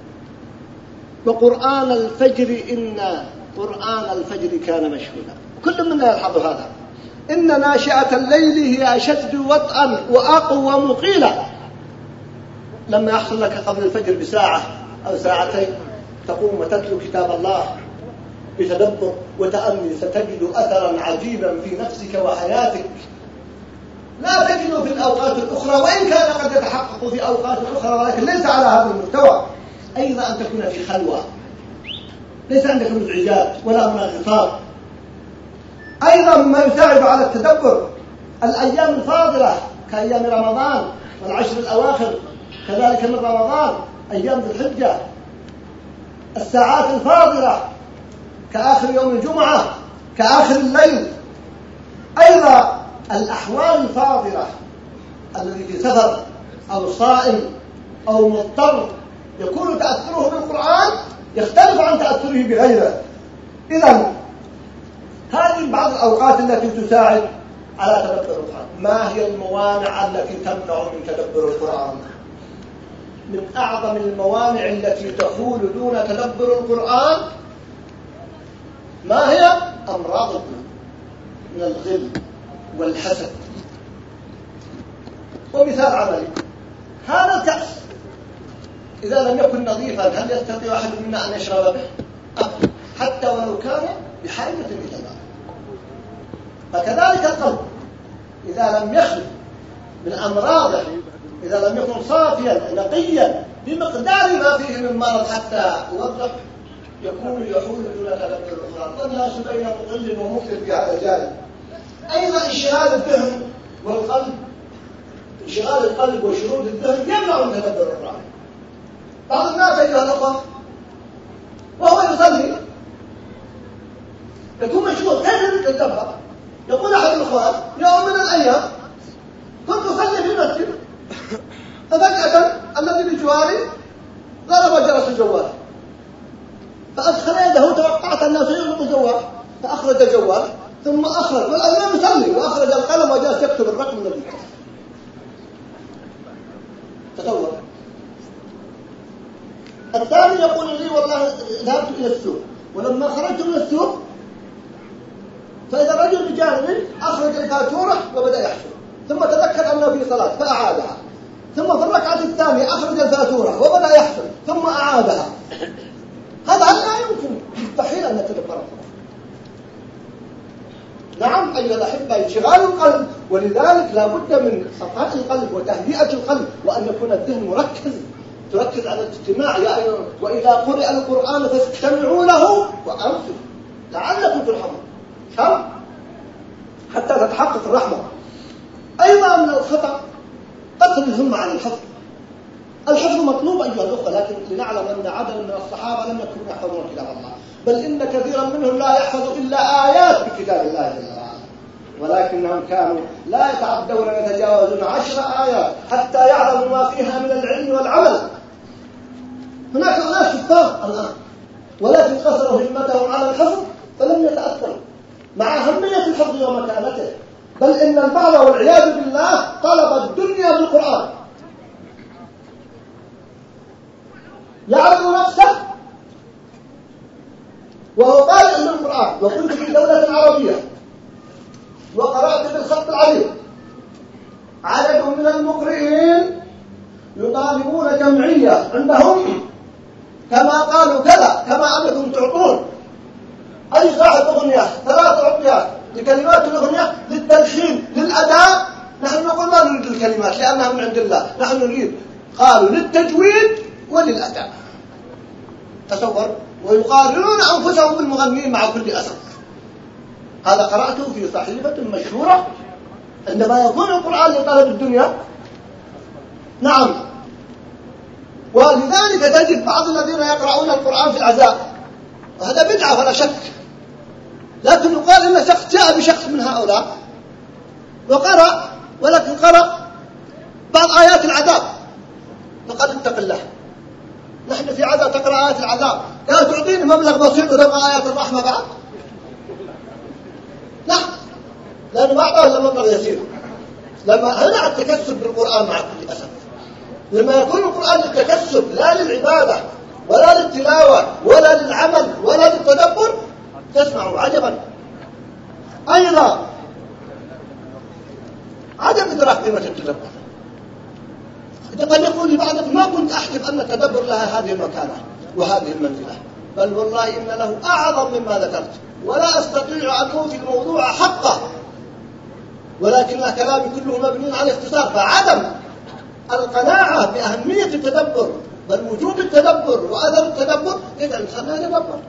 وقرآن الفجر إن قرآن الفجر كان مشهودا. كل منا يلحظ هذا، إن ناشئة الليل هي أشد وطئا وأقوم قيلا. لما يحصل لك قبل الفجر بساعة أو ساعتين تقوم وتتلو كتاب الله بتدبر وتأمل، ستجد أثرا عجيبا في نفسك وحياتك لا تجد في الأوقات الأخرى، وإن كان قد يتحقق في أوقات أخرى ولكن ليس على هذا المستوى. أيضا أن تكون في خلوة، ليس عندك مزعجات ولا مناغصات. أيضا ما يساعد على التدبر الأيام الفاضلة كأيام رمضان والعشر الأواخر، كذلك من رمضان أيام ذي الحجة، الساعات الفاضلة كآخر يوم الجمعة، كآخر الليل. أيضا الأحوال الفاضلة الذي في سفر أو صائم أو مضطر يكون تأثره بالقرآن يختلف عن تأثره بغيره. إذن هذه بعض الأوقات التي تساعد على تدبر القرآن. ما هي الموانع التي تمنع من تدبر القرآن؟ من أعظم الموانع التي تحول دون تدبر القرآن ما هي؟ أمراض القلوب من الغل والحسد. ومثال عملي، هذا الكأس إذا لم يكن نظيفا هل يستطيع أحد منا أن يشرب به؟ أبدا، حتى ولو كان بحاجة إلى الماء. فكذلك القلب إذا لم يخلو من أمراضه، إذا لم يكن صافيا نقيا بمقدار ما فيه من مرض حتى يوضح، يكون يحول دون تدبر القرآن. والناس بين مقل ومكتب في هذا الجانب. أيضا انشغال الذهن والقلب، انشغال القلب وشرود الذهن يمنع من تدبر القرآن. بعض الناس أيها الأخوة وهو يصلي يكون مشغول كيف يتدبر. يقول أحد الأخوان يوم من الأيام كنت أصلي في المسجد ففجأة الذي بجواري ضرب جرس الجوال، فأدخل يده توقعت أنه سيغلق الجوال، فأخرج جواله ثم أخرج والإمام يصلي وأخرج القلم وجلس يكتب الرقم الذي تصور. الثاني يقول لي والله ذهبت إلى السوق، ولما خرجت من السوق فإذا رجل بجانبي أخرج الفاتورة وبدأ يحسب، ثم تذكر أنه في صلاة فأعادها، ثم في الركعة الثانية أخرج الفاتورة وبدأ يحسب ثم أعادها. هذا لا يمكن، مستحيل أن نتدبر القرآن. نعم أيها الأحبة، انشغال القلب، ولذلك لا بد من صفاء القلب وتهدئة القلب، وأن يكون الذهن مركز، تركز على الاستماع. يا أيها وإذا قرئ القرآن فاستمعوا له وأنصتوا لعلكم ترحمون، حتى تتحقق الرحمة. أيضا من الخطأ قصر الهمة عن الحفظ. الحفظ مطلوب أيها الأخوة، لكن لنعلم أن عددا من الصحابة لم يكونوا يحفظون كتاب الله، بل إن كثيرا منهم لا يحفظ إلا آيات بكتاب الله جل وعلا، ولكنهم كانوا لا يتعدون ويتجاوزون عشر آيات حتى يعلموا ما فيها من العلم والعمل. هناك أناس كفار الآن، ولكن قصروا همتهم على الحفظ فلم يتأثروا مع أهمية الحفظ ومكانته، بل إن البعض والعياذ بالله طلب الدنيا بالقرآن، يعرض نفسه وهو قارئ للقرآن. وكنت في دولة عربية وقرأت بالخط العريض عدد من المقرئين يطالبون جمعية عندهم كما قالوا كذا، كما أنكم تعطون أي صاحب أغنية ثلاث أغنيات لكلمات الأغنية للتلحين للأداء، نحن نقول ما نريد الكلمات لأنها من عند الله، نحن نريد قالوا للتجويد وللأداء. تصور، ويقارنون أنفسهم بالمغنين مع كل أسف. هذا قرأته في صحيفة مشهورة عندما يكون القرآن لطلب الدنيا. نعم، ولذلك تجد بعض الذين يقرؤون القرآن في العزاء، وهذا بدعة ولا شك، لكن يقال إن شخص جاء بشخص من هؤلاء وقرأ، ولكن قرأ بعض آيات العذاب فقال اتق الله، نحن في عزاء تقرأ آيات العذاب، قال تعطيني مبلغ بسيط وتبقى آيات الرحمة بعد؟ نعم، لأنه ما أعطاه إلا مبلغ يسير. لما هنا التكسب بالقرآن مع كل أسف، لما يكون القرآن للتكسب لا للعبادة ولا للتلاوة ولا للعمل ولا للتدبر تسمع عجبا. أيضا عدم إدراك قيمة التدبر. قد يقول لبعضهم ما كنت أحسب أن التدبر لها هذه المكانة وهذه المنزلة، بل والله إن له أعظم مما ذكرت، ولا أستطيع أن أوفي الموضوع حقه، ولكن كلامي كله مبني على الاختصار. فعدم القناعة بأهمية التدبر بل وجوب التدبر وأثر التدبر يجعل الإنسان لا يتدبر.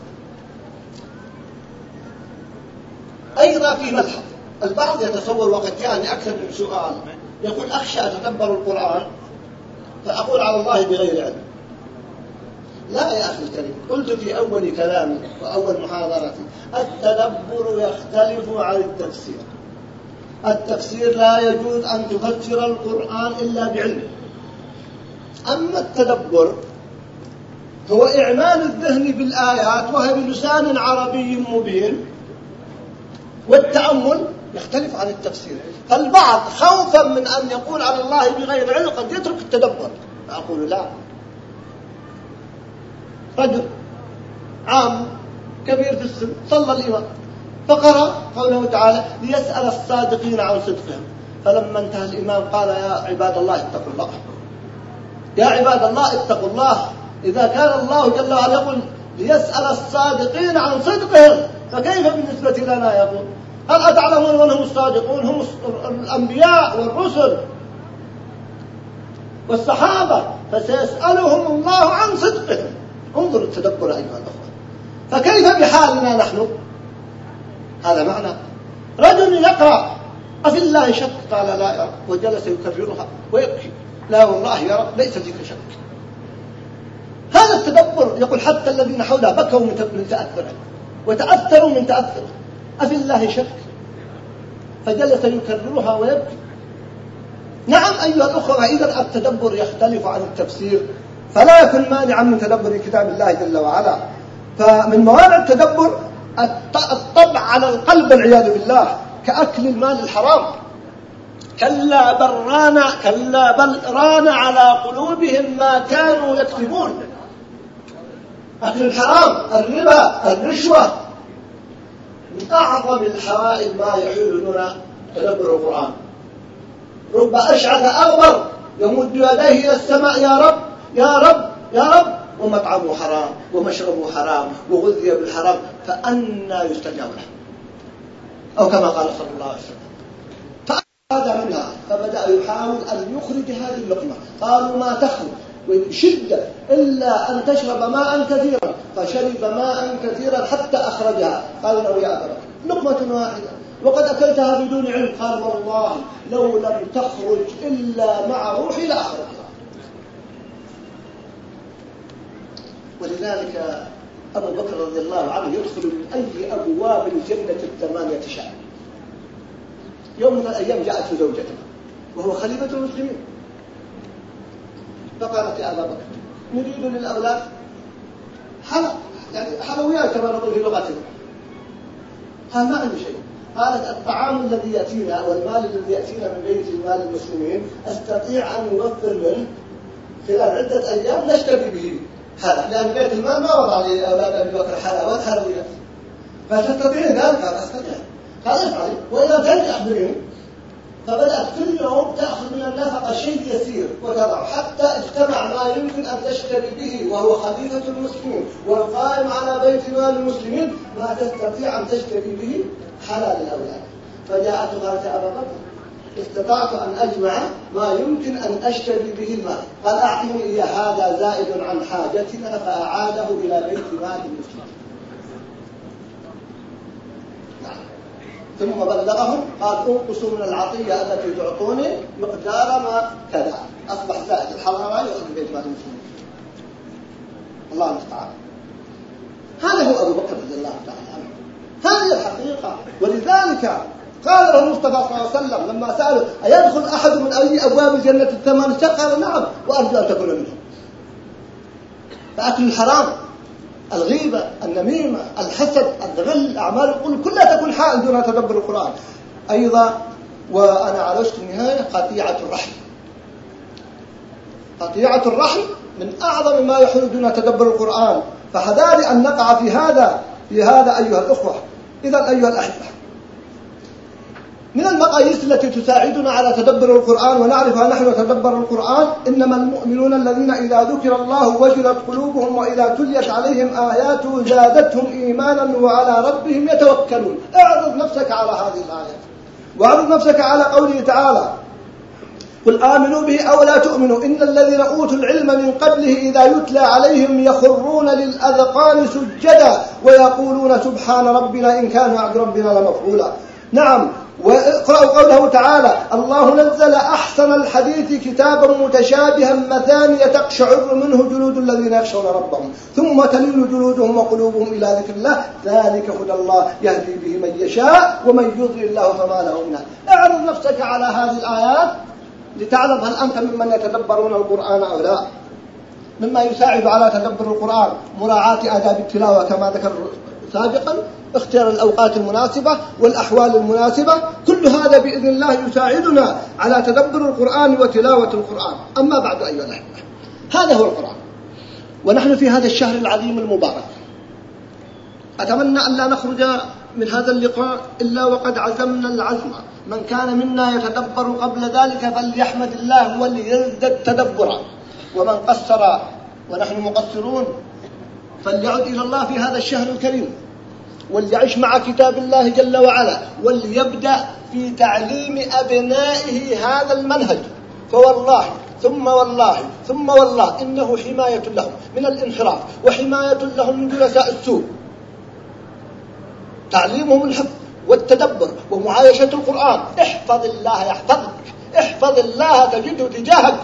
أيضا في ملحظ، البعض يتصور وقد جاءني أكثر من سؤال يقول أخشى أتدبر القرآن فأقول على الله بغير علم. لا يا أخي الكريم، قلت في أول كلامي وأول محاضرتي التدبر يختلف عن التفسير. التفسير لا يجوز أن تفسر القرآن إلا بعلم، أما التدبر هو إعمال الذهن بالآيات وهي بلسان عربي مبين، والتأمل يختلف عن التفسير. فالبعض خوفا من أن يقول على الله بغير علم قد يترك التدبر. أقول لا، رجل عام كبير في السن صلى الإمام فقرأ قوله تعالى ليسأل الصادقين عن صدقهم، فلما انتهى الإمام قال يا عباد الله اتقوا الله، يا عباد الله اتقوا الله. إذا كان الله جل وعلا يقول ليسأل الصادقين عن صدقهم فكيف بالنسبة لنا؟ يقول هل أتعلمون من هم الصادقون؟ هم الأنبياء والرسل والصحابة، فسيسألهم الله عن صدقهم. انظر التدبر أيها الأخوة، فكيف بحالنا نحن؟ هذا معنى رجل يقرأ أفي الله شك قال لا يرى، وجلس يكررها ويبكي لا والله يرى ليس فيك شك. هذا التدبر. يقول حتى الذين حوله بكوا من تأثره وتأثروا من تأثره. أفي الله شك، فجلس يكررها ويبكي. نعم أيها الأخوة، إذا التدبر يختلف عن التفسير فلا يكون مانعا من تدبر كتاب الله جل وعلا. فمن موانع التدبر الطبع على القلب والعياذ بالله، كأكل المال الحرام. كلا بل ران كلا بل ران على قلوبهم ما كانوا يكسبون. أكل الحرام، الربا، الرشوة، من أعظم الحرائم ما يحول دون تدبر القرآن. رب أشعث أغبر يمد يديه إلى السماء يا رب يا رب يا رب، ومطعمه حرام ومشربه حرام وغذي بالحرام، فأنى يستجاب له، أو كما قال صلى الله عليه وسلم. فأخذ منها فبدأ يحاول أن يخرج هذه اللقمة. قالوا ما تخرج بشدة إلا أن تشرب ماء كثيرا، فشرب ماء كثيرا حتى أخرجها. قال له يا أبا بكر لقمة واحدة وقد أكلتها بدون علم. قال والله لو لم تخرج إلا مع روحي لأخرجها. ولذلك أبو بكر رضي الله عنه يدخل من أي أبواب الجنة الثمانية شعب. يوم من الأيام جاءته زوجته وهو خليفة المسلمين، فقالت يا أبا بكر نريد للأولاد حلق، يعني حلويات كما نقول في لغتنا. قال ما عندي شيء. قالت الطعام الذي يأتينا والمال الذي يأتينا من بيت مال المسلمين أستطيع أن نوفر منه خلال عدة أيام نشتري به هذا، لأن بيت المال ما وضع لأولاد أبي بكر حلاوات حلويات. فتستطيع ذلك؟ قال أستطيع. قال افعلي وإذا تنجح منه. فبدأت كل يوم تأخذ من النفقة شيء يسير وتضع حتى اجتمع ما يمكن أن تشتري به، وهو خليفة المسلمين والقائم على بيت مال المسلمين، ما تستطيع أن تشتري به حلال الأولاد. فجاءت قالت يا أبا بكر استطعت أن أجمع ما يمكن أن أشتري به المال. قال أعطني إياه، هذا زائد عن حاجتنا. فأعاده إلى بيت مال المسلمين. ثم بلغهم قال انقصوا من العطية التي تعطوني مقدار ما كذا. أصبح زائد الحرارة يؤخذ بيت مال المسلمين. الله المستعان. هذا هو أبو بكر رضي الله تعالى عنه. هذه الحقيقة. ولذلك قال له المصطفى صلى الله عليه وسلم لما سأله أيدخل أحد من أي أبواب الجنة الثمانية؟ قال نعم وأرجو أن تكون منهم. فأكل الحرام، الغيبة، النميمة، الحسد، الغل، أعمال القلوب كلها تكون حائل دون تدبر القرآن. أيضا وأنا علشت النهاية قطيعة الرحم. قطيعة الرحم من أعظم ما يحول دون تدبر القرآن. فحذاري أن نقع في هذا في هذا أيها الأخوة. إذا أيها الأحبة، من المقاييس التي تساعدنا على تدبر القرآن ونعرفها نحن نتدبر القرآن: إنما المؤمنون الذين إذا ذكر الله وجلت قلوبهم وإذا تليت عليهم آياته زادتهم إيمانا وعلى ربهم يتوكلون. اعرض نفسك على هذه الآيات، واعرض نفسك على قوله تعالى: قل آمنوا به أو لا تؤمنوا إن الذين أوتوا العلم من قبله إذا يتلى عليهم يخرون للأذقان سجدا ويقولون سبحان ربنا إن كان وعد ربنا لمفعولا. نعم. واقرأوا قوله تعالى: الله نزل أحسن الحديث كتابا متشابها مثانية تقشعر منه جلود الذين يخشون ربهم ثم تلين جلودهم وقلوبهم إلى ذكر الله ذلك هدى الله يهدي به من يشاء ومن يضلل الله فما له من هاد. اعرض نفسك على هذه الآيات لتعلم هل أنت ممن يتدبرون القرآن أو لا. مما يساعد على تدبر القرآن مراعاة آداب التلاوة كما ذكر سابقا، اختيار الأوقات المناسبة والأحوال المناسبة، كل هذا بإذن الله يساعدنا على تدبر القرآن وتلاوة القرآن. أما بعد أيها الأحبة، هذا هو القرآن، ونحن في هذا الشهر العظيم المبارك. أتمنى أن لا نخرج من هذا اللقاء إلا وقد عزمنا العزم. من كان منا يتدبر قبل ذلك فليحمد الله وليزدد تدبرا، ومن قصر ونحن مقصرون فليعد إلى الله في هذا الشهر الكريم وليعيش مع كتاب الله جل وعلا وليبدأ في تعليم أبنائه هذا المنهج. فوالله ثم والله ثم والله إنه حماية لهم من الانحراف وحماية لهم من جلساء السوء. تعليمهم الحفظ والتدبر ومعايشة القرآن. احفظ الله يحفظك، احفظ الله تجده تجاهك.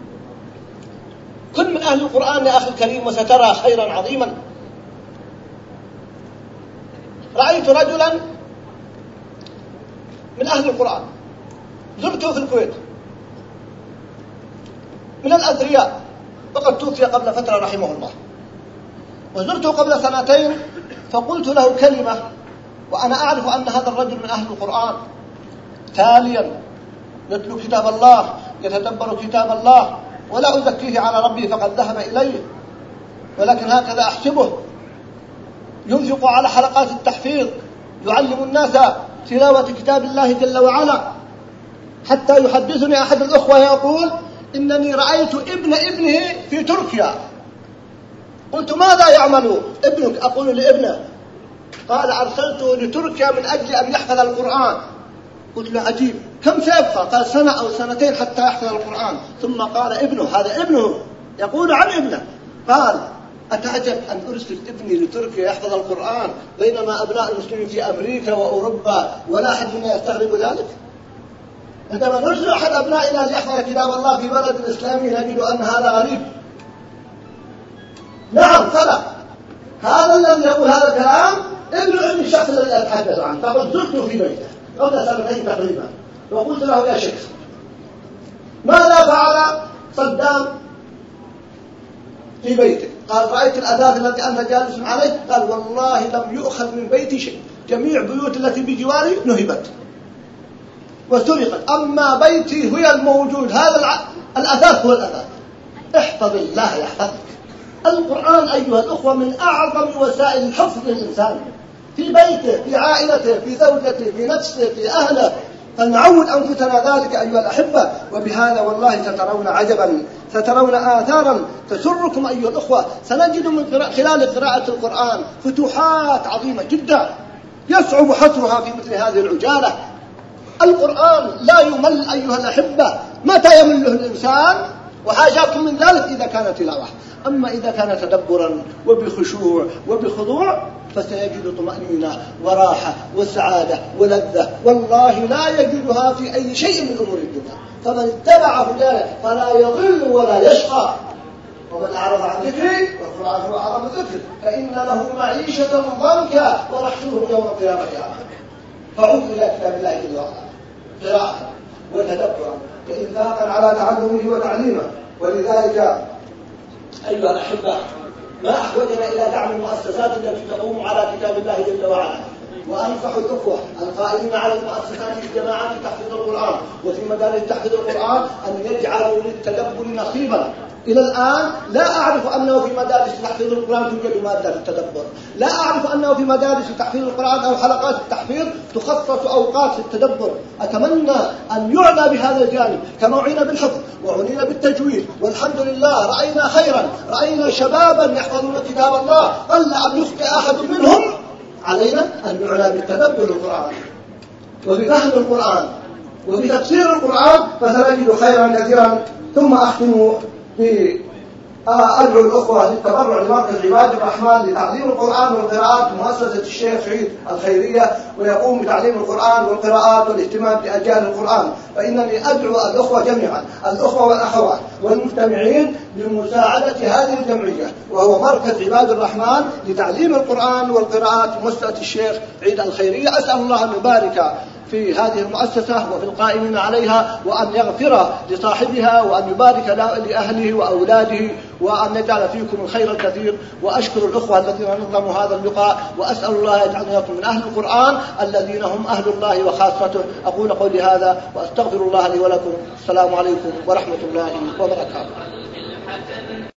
كن من أهل القرآن يا أخي الكريم وسترى خيرا عظيما. رأيت رجلا من أهل القرآن، زرته في الكويت، من الأثرياء، وقد توفي قبل فترة رحمه الله. وزرته قبل سنتين فقلت له كلمة وأنا أعرف أن هذا الرجل من أهل القرآن، تاليا يتلو كتاب الله، يتدبر كتاب الله، ولا أزكيه على ربي فقد ذهب إليه، ولكن هكذا أحسبه. ينفق على حلقات التحفيظ، يعلم الناس تلاوة كتاب الله جل وعلا، حتى يحدثني أحد الأخوة يقول إنني رأيت ابن ابنه في تركيا. قلت ماذا يعمل ابنك؟ أقول لابنه، قال أرسلته لتركيا من أجل أن يحفظ القرآن. قلت له عجيب، كم سيبقى؟ قال سنة أو سنتين حتى يحفظ القرآن. ثم قال ابنه، هذا ابنه يقول عن ابنه، قال أتعجب أن أرسل ابني لتركيا يحفظ القرآن بينما أبناء المسلمين في أمريكا وأوروبا ولا أحد منا يستغرب ذلك؟ عندما نرسل أحد أبنائنا ليحفظ كتاب الله في بلد إسلامي نجد أن هذا غريب. نعم فلا، هذا الذي يقول هذا الكلام ابن ابن الشخص الذي أتحدث عنه. فقد زرته في بيته قبل سنتين تقريبا وقلت له يا شيخ ماذا فعل صدام في بيته؟ قال رأيت الأثاث التي أنت جالس عليه؟ قال والله لم يؤخذ من بيتي شيء، جميع بيوت التي بجواري نهبت وسرقت، أما بيتي هو الموجود، هذا الع... الأثاث هو الأثاث. احفظ الله يحفظك. القرآن أيها الأخوة من أعظم وسائل الحفظ للإنسان، في بيته، في عائلته، في زوجته، في نفسه، في أهله. فلنعود أنفسنا ذلك أيها الأحبة، وبهذا والله سترون عجبا، سترون آثارا تسركم أيها الأخوة. سنجد من خلال قراءة القرآن فتوحات عظيمة جدا يصعب حصرها في مثل هذه العجالة. القرآن لا يمل أيها الأحبة، متى يمله الإنسان؟ وحاشاكم من ذلك إذا كانت تلاوة، أما إذا كان تدبرا وبخشوع وبخضوع فسيجد طمأنينة وراحة وسعادة ولذة، والله لا يجدها في أي شيء من أمور الدنيا. فمن اتبع هداي فلا يضل ولا يشقى، ومن أعرض عن ذكري والقرآن هو أعظم ذكر فإن له معيشة ضنكا ونحشره يوم القيامة أعمى. فعود إلى كتاب الله جل وعلا قراءة وتدبرا وإنفاقا على تعلمه وتعليمه. ولذلك أيها الأحبة ما أحوجنا إلى دعم المؤسسات التي تقوم على كتاب الله جل وعلا. وأنصح الأخوة القائمين على المؤسسات في جماعات تحفيظ القرآن وفي مدارس تحفيظ القرآن أن يجعلوا للتدبر نصيبا. إلى الآن لا أعرف أنه في مدارس تحفيظ القرآن توجد مادة التدبر، لا أعرف أنه في مدارس تحفيظ القرآن أو حلقات التحفيظ تخصص أوقات التدبر. أتمنى أن يعنى بهذا الجانب كما عنا بالحفظ وعنينا بالتجويد، والحمد لله رأينا خيرا، رأينا شبابا يحفظون كتاب الله قل أن يخطئ أحد منهم. علينا أن نعنى بالتدبر القرآن وبفهم القرآن وبتفسير القرآن فسنجد خيرا كثيرا. ثم أختم أدعو الأخوة للتبرع لمركز عباد الرحمن لتعليم القرآن والقراءات مؤسسة الشيخ سعيد الخيرية، ويقوم بتعليم القرآن والقراءات والاهتمام بأجيال القرآن. فإنني أدعو الأخوة جميعا، الأخوة والأخوات والمستمعين، لمساعدة هذه الجمعية وهو مركز عباد الرحمن لتعليم القرآن والقراءات مؤسسة الشيخ سعيد الخيرية. أسأل الله أن يبارك في هذه المؤسسة وفي القائمين عليها، وأن يغفر لصاحبها، وأن يبارك لأهله وأولاده، وأن يجعل فيكم الخير الكثير. وأشكر الأخوة الذين نظموا هذا اللقاء، وأسأل الله يجعلنا لكم من أهل القرآن الذين هم أهل الله وخاصته. أقول قولي هذا وأستغفر الله لي ولكم. السلام عليكم ورحمة الله وبركاته.